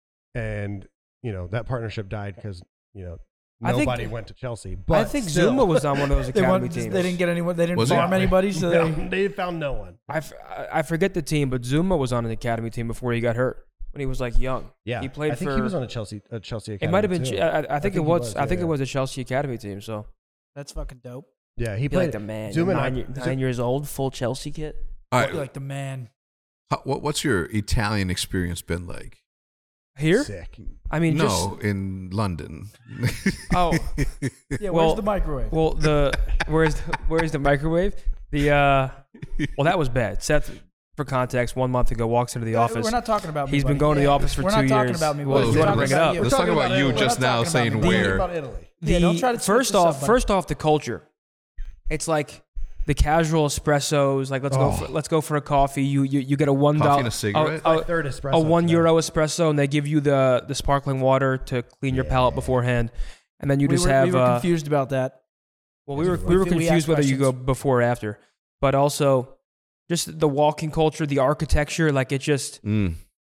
And you know that partnership died because you know I think- nobody went to Chelsea. But I think still, Zuma was on one of those They, academy won- teams. they didn't get anyone. They didn't Was he? farm anybody, so they. No, they found no one. I, f- I- I forget the team, but Zuma was on an academy team before he got hurt when he was like young. Yeah, he played I think for. he was on a Chelsea a Chelsea academy. it might have been. too. Ch- I, I, I think it he was. was, I think yeah, it yeah. was a Chelsea academy team. So That's fucking dope. Yeah, he be like played the man. Zuma and nine, I- year- Zu- nine years old, full Chelsea kit. All You're right, like the man. how- what, what's your Italian experience been like? Here, Sick. I mean, No, in London. Oh. Yeah, Well- where's the microwave? just well, the where's the, where's the microwave? The uh, well, that was bad. Seth, for context, one month ago walks into the Uh, office. We're not talking about me. He's been buddy. going to the Yeah. office for We're two not talking years. about me. Well, We're you wanna talking bring it about up? you. Let's We're talk talking about you Italy. We're just not now talking saying about me. We're talking where. about Italy. Yeah, don't try to switch First this off, up, buddy. first off, the culture. It's like the casual espressos. Like let's go, Oh. for, let's go for a coffee. You you, you get a one Coffee dollar, and a cigarette? a, My third espresso. a one today. euro espresso, and they give you the the sparkling water to clean your palate beforehand, and then you we just were, have. we were uh, confused about that. well, we were We we were think we confused asked whether you go questions. before or after, but also just the walking culture, the architecture. Like it just, Mm.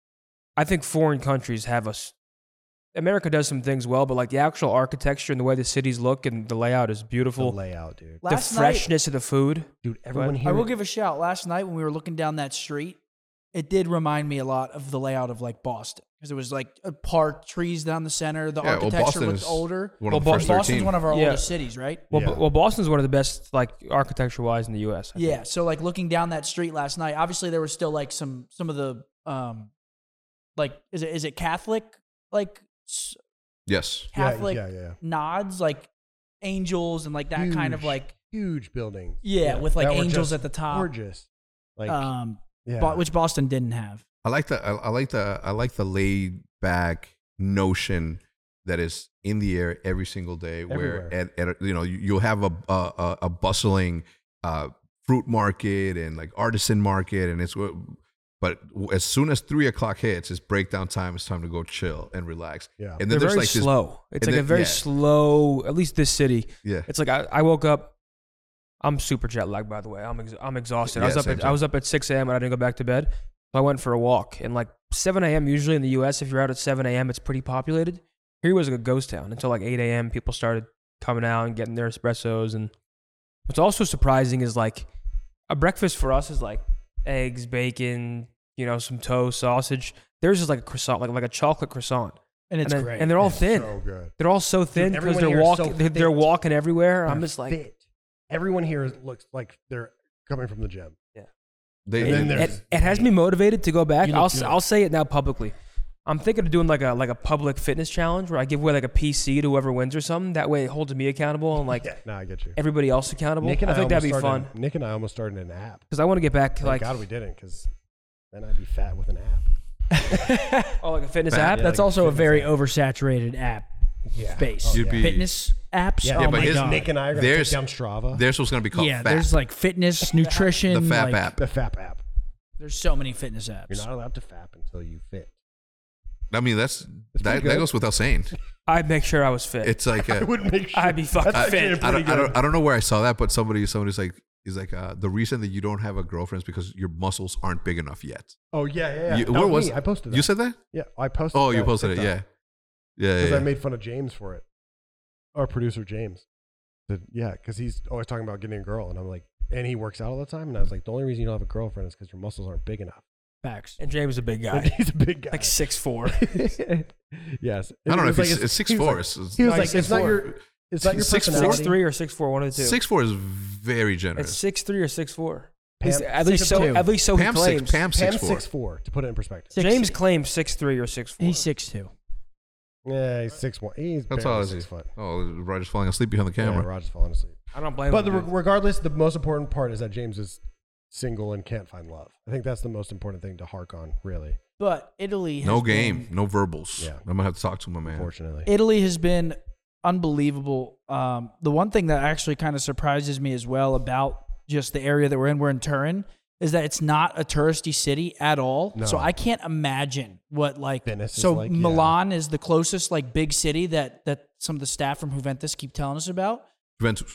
I think foreign countries have us. America does some things well, but like the actual architecture and the way the cities look and the layout is The beautiful. layout, dude. The Last night, freshness of the food. Dude, everyone here. I will give a shout. Last night when we were looking down that street, it did remind me a lot of the layout of like Boston because it was like a park, trees down the center. The Yeah, well, architecture Boston looked is older. One Well, of the first Boston's thirteen. one of our Yeah. oldest cities, right? Well, Yeah. Bo- well, Boston's one of the best, like architecture wise, in the U S. I Yeah. think. So like looking down that street last night, obviously there was still like some some of the um, like is it is it Catholic like s- Yes. Yeah, Catholic yeah, yeah. nods like angels and like that kind of Huge, like huge buildings. yeah, with like That were angels just at the top, Gorgeous. Like, um, yeah. Bo- which Boston didn't have. I like the I, I like the I like the laid back notion that is in the air every single day. Where Everywhere. at, at you know you, you'll have a a, a- a bustling uh, fruit market and like artisan market, and it's what. But as soon as three o'clock hits, it's breakdown time. It's time to go chill and relax. Yeah. And then They're there's very like this. slow. It's and like a then- very yeah. slow. At least this city. Yeah. It's like I, I woke up. I'm super jet lagged, by the way. I'm ex- I'm exhausted. I was Yeah, up same at, thing. I was up at six a.m. and I didn't go back to bed. So I went for a walk. And like seven a.m. usually in the U S, if you're out at seven a.m., it's pretty populated. Here was like a ghost town until like eight a.m. People started coming out and getting their espressos. And what's also surprising is like a breakfast for us is like eggs, bacon, you know, some toast, sausage. Theirs is like a croissant, like like a chocolate croissant. And it's and, then- great. and they're all It's thin. So good. They're all so thin because everyone they're here is walking. so they're, they're fit. walking everywhere. I'm They're just like, fit. Everyone here looks like they're coming from the gym. They, And then they- there's- it, it has me motivated to go back. You I'll look s- good. I'll say it now publicly. I'm thinking of doing like a like a public fitness challenge where I give away like a P C to whoever wins or something. That way it holds me accountable and like Yeah, no, I get you. everybody else accountable. Nick and I think that'd be almost fun started- Nick and I almost started an app. because I want to get back Thank like God we didn't, because then I'd be fat with an app. oh like a fitness Fat, app. Yeah, That's like also a fitness very app. oversaturated app Yeah. space. Oh, You'd yeah. be- Fitness apps. Yeah, oh but my his- god. Nick and I are going to There's- take down Strava. they're supposed to be called yeah, Fat. there's like fitness, nutrition. the Fap like, app. the F A P app. There's so many fitness apps. You're not allowed to F A P until you fit. I mean, that's It's that, pretty that good. goes without saying. I'd make sure I was fit. It's like I a, would make sure. I'd be fucking That's fit. actually I pretty don't, I good. don't I don't know where I saw that, but somebody somebody's like is like uh, the reason that you don't have a girlfriend is because your muscles aren't big enough yet. Oh yeah, yeah. yeah. You- That where was was me. I posted that. You said that? Yeah, I posted. Oh, that you on posted it. TikTok. Yeah, yeah, Because yeah. I made fun of James for it. Our producer James. Said, yeah, because he's always talking about getting a girl, and I'm like, and he works out all the time, and I was like, the only reason you don't have a girlfriend is because your muscles aren't big enough. Facts. And James is a big guy, He's a big guy. like six four. Yes. I don't know It if was he's like it's six he was four. like- It's- He was No, like, he's it's not six your, it's not your Six four? personality. Six three or six four, one of the two. Six four is very It's generous. six three or six four. Pam- He's- at six least so. two. At least so he Pam claims. six. Pam Pam's six four. six four, to put it in perspective. Six- James claims six three or six four. He's six two. Yeah, he's six one. He's That's barely all I six see. foot. Oh, Roger's falling asleep behind the Yeah, camera. Roger's falling asleep. I don't blame But him. the, dude. regardless, the most important part is that James is single and can't find love. I think that's the most important thing to hark on, really. But Italy has No been- game, no verbals. Yeah. I'm gonna have to talk to my man. Unfortunately, Italy has been unbelievable. Um, the one thing that actually kind of surprises me as well about just the area that we're in, we're in Turin, is that it's not a touristy city at all. No. So I can't imagine what like. Venice is so like, yeah. Milan is the closest like big city that that some of the staff from Juventus keep telling us about. Juventus.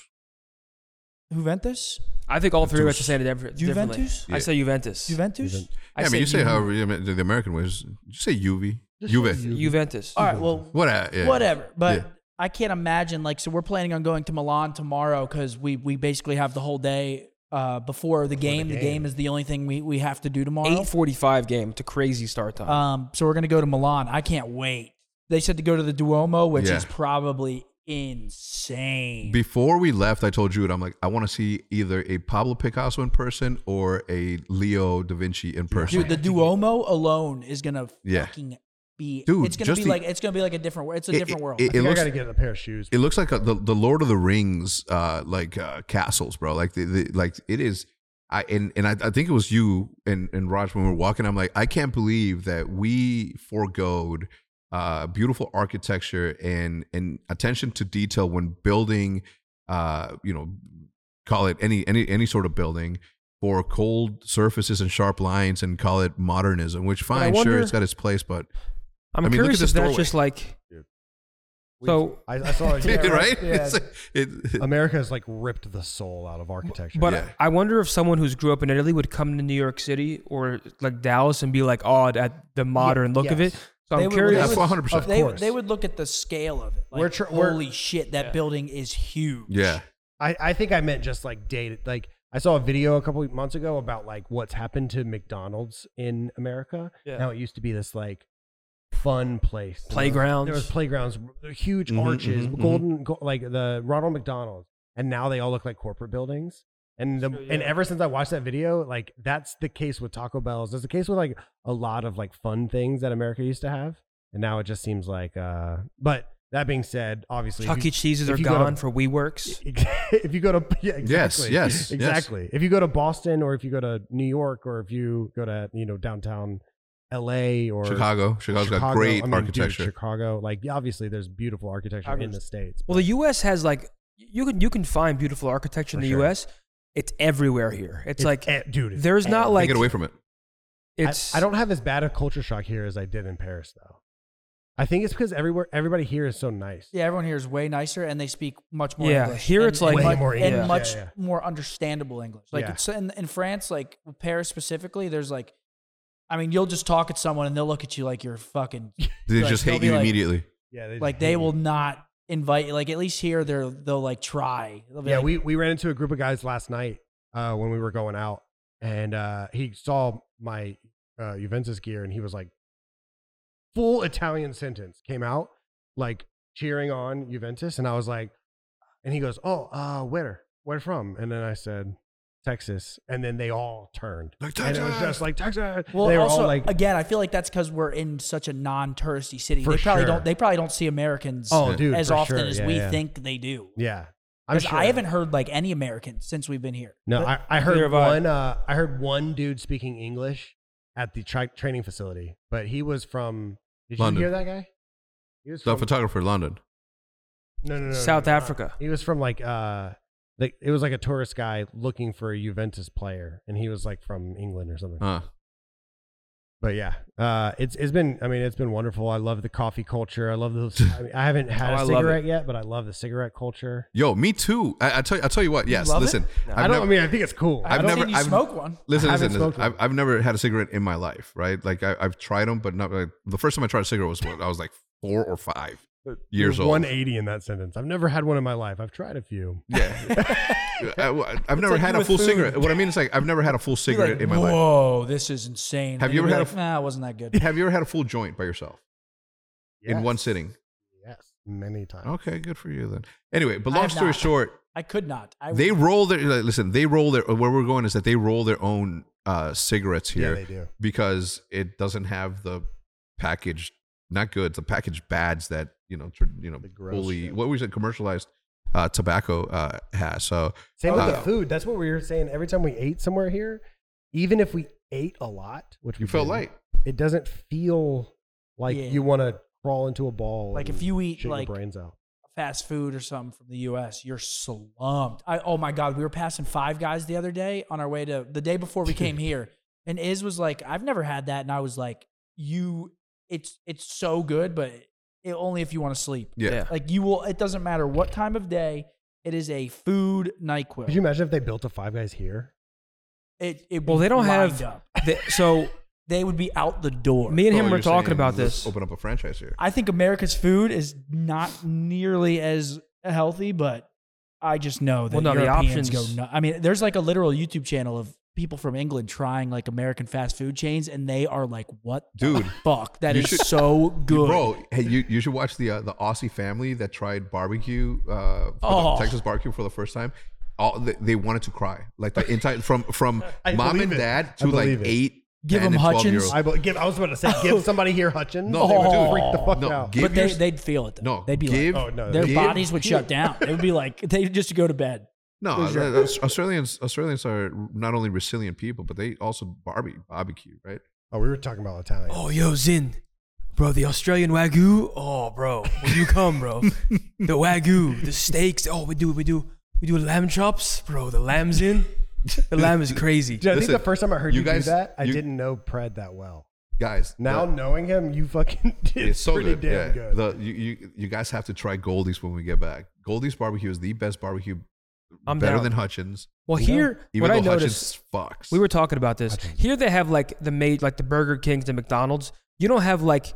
Juventus, I think all three of us Juventus. are saying it different- differently. Juventus, I say Juventus. Juventus. Juven- I Yeah, I mean, you say Juve. however you- the American ways. You say Juve. Just Juve. say Juve. Juventus. All right, well, What? uh, Yeah. whatever. But Yeah. I can't imagine like so we're planning on going to Milan tomorrow because we we basically have the whole day uh, before the game. The game. game is the only thing we, we have to do tomorrow. eight forty-five game. It's a crazy start time. Um, so we're gonna go to Milan. I can't wait. They said to go to the Duomo, which Yeah. is probably insane. Before we left, I told Jude, I'm like, I want to see either a Pablo Picasso in person or a Leo da Vinci in person. Dude, the Duomo alone is gonna Yeah. fucking be. Dude, it's gonna just be the- like it's gonna be like a different. It's a It- different world. It, I it think I looks gotta get a pair of shoes. it looks like a, the the Lord of the Rings, uh, like uh, castles, bro. Like the, the like it is. I and and I, I think it was you and and Raj when we were walking. I'm like, I can't believe that we foregoed uh, beautiful architecture and and attention to detail when building. Uh, you know, call it any any any sort of building for cold surfaces and sharp lines, and call it modernism. Which I fine, wonder- sure, it's got its place, but I'm I mean, look curious at if this that's doorway. just like. So, I, I saw it. Yeah, Yeah, right? Yeah, It's, it, America has like ripped the soul out of architecture. but Yeah. I wonder if someone who's grew up in Italy would come to New York City or like Dallas and be like, "Oh, at the modern look of it." yes. So They I'm would- curious. they That's would- one hundred percent. Of They, course. they would look at the scale of it. Like, We're tr- we're- holy shit, that Yeah. building is huge. Yeah. I, I think I meant just like dated. Like I saw a video a couple of months ago about like what's happened to McDonald's in America. Yeah. Now it used to be this like fun place. You know? Playgrounds. There was playgrounds, huge Mhm, arches, mhm, golden, go, like the Ronald McDonald, and now they all look like corporate buildings. And the, Sure, and yeah. ever since I watched that video, like that's the case with Taco Bell's. That's the case with like a lot of like fun things that America used to have, and now it just seems like. uh But that being said, obviously, Chuck if E. you- Cheese's if are you go to- gone for WeWorks. if you go to yeah, exactly. Yes, yes, exactly. If you go to Boston or if you go to New York or if you go to you know downtown L A or Chicago. Chicago's got Chicago, great I mean, dude, architecture. Chicago, like yeah, obviously, there's beautiful architecture in the Chicago's- states. Well, the U S has like you can you can find beautiful architecture in For the sure. U S. It's everywhere here. It's, like eh, dude, it's there's not everywhere. like Get away from it. it's. I, I don't have as bad a culture shock here as I did in Paris, though. I think it's because everywhere everybody here is so nice. Yeah, everyone here is way nicer, and they speak much more Yeah, English. here And- it's like- and Way much- more and English. much Yeah, yeah. more understandable English. Like Yeah. it's in, in France, like Paris specifically, there's like, I mean, you'll just talk at someone and they'll look at you like you're fucking They like, just they'll hate be you like- immediately. Yeah, they like they will not invite. Like at least here, they're they'll like try. They'll be Yeah, like, we, we ran into a group of guys last night uh, when we were going out, and uh, he saw my uh, Juventus gear, and he was like, full Italian sentence came out, like cheering on Juventus, and I was like, and he goes, "Oh, uh, where, where from?" And then I said, "Texas," and then they all turned, Like, and it was Texas! just like Texas. Well, they were also all like, again, I feel like that's because we're in such a non-touristy city. For they probably sure. don't. They probably don't see Americans "Oh, Yeah. dude," as for often sure. as Yeah, we yeah. think they do. Yeah, I'm Because sure. I haven't heard like any Americans since we've been here. No, But- I, I Neither heard have I. one. Uh, I heard one dude speaking English at the tri- training facility, but he was from. Did London. you hear that guy? He was The from. photographer, London. No, no, no, no, South no, no. Africa. He was from like uh, like it was like a tourist guy looking for a Juventus player, and he was like from England or something. Uh, But yeah, uh, it's it's been. I mean, it's been wonderful. I love the coffee culture. I love those. I, mean, I haven't had Oh, I a love cigarette yet, but I love the cigarette culture. yo, me too. I, I tell you, I tell you what. Yes, love listen. No. I've I don't. never- I mean, I think it's cool. I've I've never never- seen you I've- smoke one. Listen, I listen, haven't listen. smoked I've, one. I've never had a cigarette in my life, right? Like I, I've tried them, but not like the first time I tried a cigarette was when I was like four or five. years You're old. one eighty in that sentence. I've never had one in my life. I've tried a few. Yeah. I, have never like had you a with full food. cigarette. What I mean is like I've never had a full You're cigarette like, in my life. whoa, this is insane. Have And you you're ever had like, a- nah, it wasn't that good. Have you ever had a full joint by yourself in one Yes. sitting? Yes, many times. Okay, good for you then. Anyway, but I long have story not. short, I could not. I they roll their like, listen. They roll their. Where we're going is that they roll their own uh, cigarettes Yeah, here they do. because it doesn't have the packaged, not good, the packaged bads that you know, tr- you know, The gross fully shit. what we said commercialized uh, tobacco uh, has. So Same with Uh, the food. That's what we were saying. Every time we ate somewhere here, even if we ate a lot, which you we felt did, light. it doesn't feel like Yeah. you want to crawl into a ball. Like, and if you eat, shit like- your brains out. fast food or something from the U S, you're slumped. I, oh my God, we were passing Five Guys the other day on our way to the day before we came here, and Iz was like, "I've never had that," and I was like, "You, it's it's so good, but it, only if you want to sleep. Yeah. Yeah. Like you will. It doesn't matter what time of day. It is a food NyQuil. Could you imagine if they built a Five Guys here? It, it Well, they don't lined have. up. the- so They would be out the door. me and Oh, him were you're talking saying about let's this. Open up a franchise here. I think America's food is not nearly as healthy, but I just know that Well, no, the Europeans options- go nuts. I mean, there's like a literal YouTube channel of people from England trying like American fast food chains, and they are like, "What, Dude, the fuck? That you is should- so good, Bro, hey, you, you should watch the uh, the Aussie family that tried barbecue, uh, for Oh. the Texas barbecue for the first time. All they, they wanted to cry, like the entire from from I mom believe and it. dad I to like believe it. eight, Give ten, them and twelve Hutchins. year olds. I, be- give, I was about to say, give somebody here Hutchins. No, they They would would do. freak the fuck No, out. give but they your- they'd feel it. Though. No, they'd be give- like, Oh, no, their give- bodies would shut down. It would be like they just go to bed. No, For sure. uh, Aus- Australians Australians are not only resilient people, but they also barbie barbecue, right? Oh, we were talking about Italian. Oh, yo, Zin. Bro, the Australian Wagyu. Oh, bro. When you come, bro. The Wagyu, the steaks. Oh, we do, we do, we do lamb chops. Bro, the lamb's in. The lamb is crazy. Dude, I think Listen, the first time I heard you you, guys- do that, I you- didn't know Pred that well. Guys, Now the- knowing him, you fucking did it's so pretty good. damn Yeah, good. the you, you you guys have to try Goldie's when we get back. Goldie's barbecue is the best barbecue, I'm better down. than Hutchins. Well, You know, here, Even what I though noticed, Hutchins fucks. we were talking about this. Hutchins. Here they have like the made, like the Burger Kings, the McDonald's. You don't have like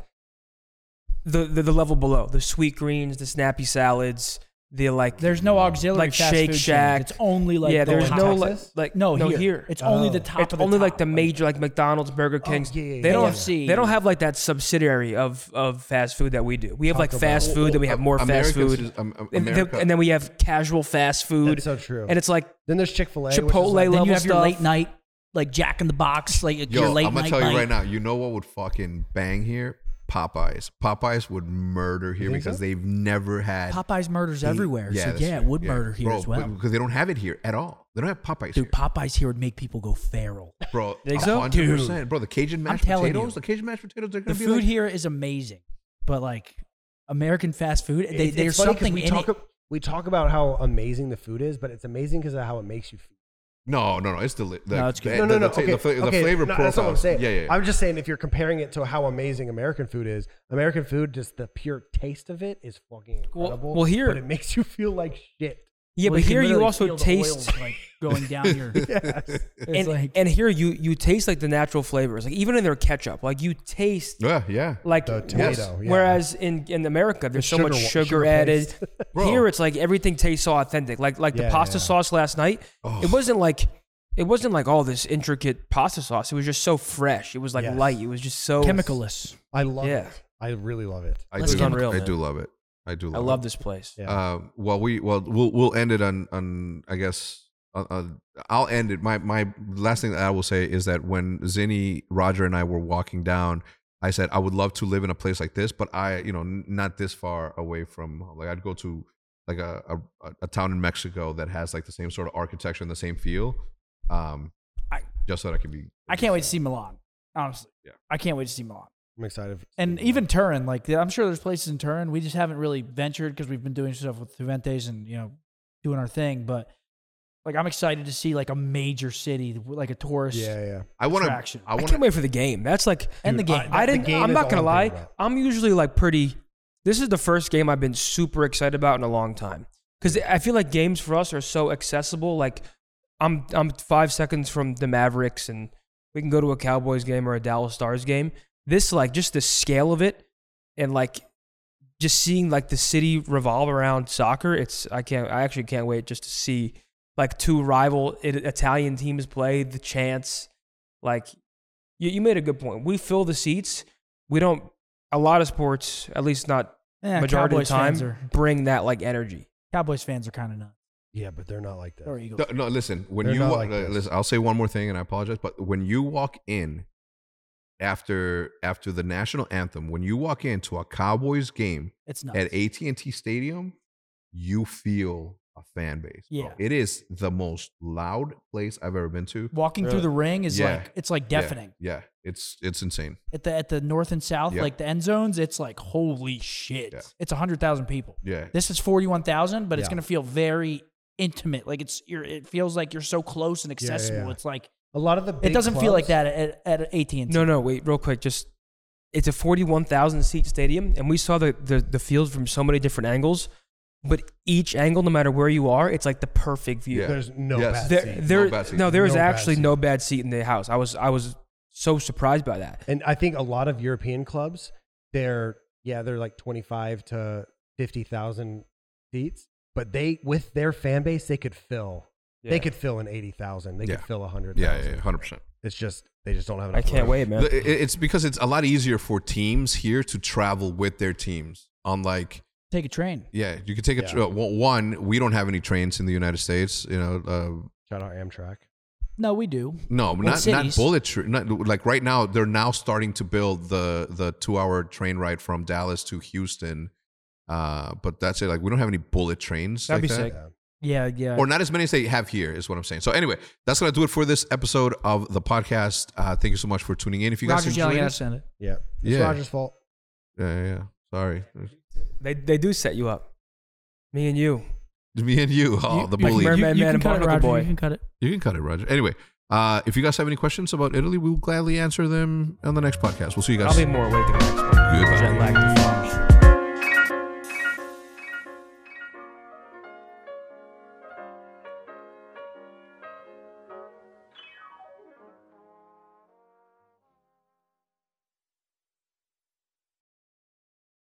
the, the, the level below, the sweet greens, the snappy salads, the like, There's no auxiliary Like fast Shake food chains. Shack. It's only like yeah, the there's in no like, Texas? like, no, no here. here. It's only Oh. the top. It's of the only top. like the major, like McDonald's, Burger Kings. yeah, yeah, they yeah. don't. K F C. They don't have like that subsidiary of of fast food that we do. We have like Taco fast Bell. food, then we have more fast America's food, is- um, um, and, then, America- and then we have casual fast food. That's so true. And it's like then there's Chick-fil-A. Chipotle which is like, Then level you have your stuff. late night, like Jack in the Box, like your Yo, late I'm gonna night tell you bite. right now. You know what would fucking bang here? Popeyes. Popeyes would murder here think because so? they've never had Popeyes murders they- everywhere. so that's yeah, it true. would murder here Bro, as well. because they don't have it here at all. They don't have Popeyes Dude, here, Popeyes here would make people go feral. bro. Think so? one hundred percent. Bro, the Cajun mashed telling potatoes, you. the Cajun mashed potatoes, they're The gonna be food like, here is amazing, but like American fast food, they, It's- there's it's funny 'cause something we in talk, it. ab- we talk about how amazing the food is, but it's amazing because of how it makes you feel. No, no, no. It's deli- the No, it's good. The, No, no, the, no. The, ta- okay, the, fla- the okay, flavor no, profile. That's what I'm saying. Yeah, yeah. yeah. I'm just saying if you're comparing it to how amazing American food is, American food, just the pure taste of it is fucking Well- incredible. well, here- but it makes you feel like shit. yeah, Well, but can here you literally also feel the taste. oils, like going down your. Yes. It's and, like and here you you taste like the natural flavors, like even in their ketchup, like you taste yeah, yeah. like The wh- tomato, yeah. Whereas in, in America, there's so sugar much wa- sugar, sugar added. paste. Bro. Here, it's like everything tastes so authentic. Like like the Yeah, pasta yeah. sauce last night. Oh. It wasn't like it wasn't like all this intricate pasta sauce. It was just so fresh. It was like Yes. light. It was just so chemicalless. I love Yeah. it. I really love it. I Less do, chemical. I man. do love it. I do love I it. love this place. Yeah. Um, well, we well we'll we'll end it on on I guess uh, uh, I'll end it. My my last thing that I will say is that when Zinni, Roger, and I were walking down, I said I would love to live in a place like this, but I you know n- not this far away from like I'd go to like a, a a town in Mexico that has like the same sort of architecture and the same feel. Um, I- just so that I can be. I can't wait to see Milan. Honestly, Yeah. I can't wait to see Milan. I'm excited. for- And even Turin, like I'm sure there's places in Turin. We just haven't really ventured because we've been doing stuff with Juventus and you know doing our thing. But like I'm excited to see like a major city, like a tourist yeah, yeah. I want to. attraction. I I want can't to. wait for the game. That's like and the Dude, game. I- I the didn't. game I'm is not all gonna I'm lie. thinking about. I'm usually like pretty. This is the first game I've been super excited about in a long time because I feel like games for us are so accessible. Like I'm I'm five seconds from the Mavericks, and we can go to a Cowboys game or a Dallas Stars game. This like just the scale of it, and like just seeing like the city revolve around soccer, it's I can't I actually can't wait just to see like two rival Italian teams play, the chants. Like you, you made a good point. We fill the seats. We don't. A lot of sports, at least not Yeah, majority Cowboys of the fans time, are bring that like energy. Cowboys fans are kind of nuts. Yeah, but they're not like that. Or Eagles. No, no, listen. When They're you not walk, like uh, this. listen, I'll say one more thing, and I apologize. But when you walk in after after the national anthem, when you walk into a Cowboys game It's nuts. at A T and T Stadium, you feel a fan base. bro. Yeah. It is the most loud place I've ever been to. Walking through Really? the ring is Yeah. like it's like Yeah, deafening. Yeah, it's it's insane. At the at the north and south, Yeah. like the end zones, it's like holy shit. Yeah. It's a hundred thousand people. Yeah, This is forty one thousand, but it's Yeah. gonna feel very intimate. Like it's you're it feels like you're so close and Yeah, yeah, accessible. yeah. It's like A lot of the it big doesn't feel like clubs- that at, at A T and T. No, no, wait, real quick. Just it's a forty-one thousand seat stadium, and we saw the, the the field from so many different angles. But each angle, no matter where you are, it's like the perfect view. Yeah. There's no Yes. bad There, seats. there, No bad seat. no, there was No bad actually seat. no bad seat in the house. I was, I was so surprised by that. And I think a lot of European clubs, they're yeah, they're like twenty-five to fifty thousand seats, but they with their fan base, they could fill. Yeah. They could fill an eighty thousand. They Yeah. could fill a hundred. yeah, yeah, hundred percent. It's just they just don't have enough. I can't room. wait, man. It's because it's a lot easier for teams here to travel with their teams. Unlike Take a train. yeah, you could take a Yeah. tra- well, one. We don't have any trains in the United States. You know, uh, Shout out Amtrak. No, we do. no, not not cities. bullet train. Not, like right now, they're now starting to build the the two hour train ride from Dallas to Houston. Uh, but that's it. Like we don't have any bullet trains. That'd like be that. sick. Yeah. Yeah, yeah. Or not as many as they have here, is what I'm saying. So anyway, that's gonna do it for this episode of the podcast. Uh, thank you so much for tuning in. If you guys Roger's yelling enjoyed at it, us, send it. Yeah. It's Yeah. Roger's fault. yeah, yeah, yeah. Sorry, They they do set you up. Me and you. me and you. Oh, You- the you- bully. Merman You, Man you can and cut it, Barnacle Roger. Boy. You can cut it. You can cut it, Roger. Anyway, uh, if you guys have any questions about Italy, we will gladly answer them on the next podcast. We'll see you guys. I'll be more awake in the next one. Goodbye. Jet lagged.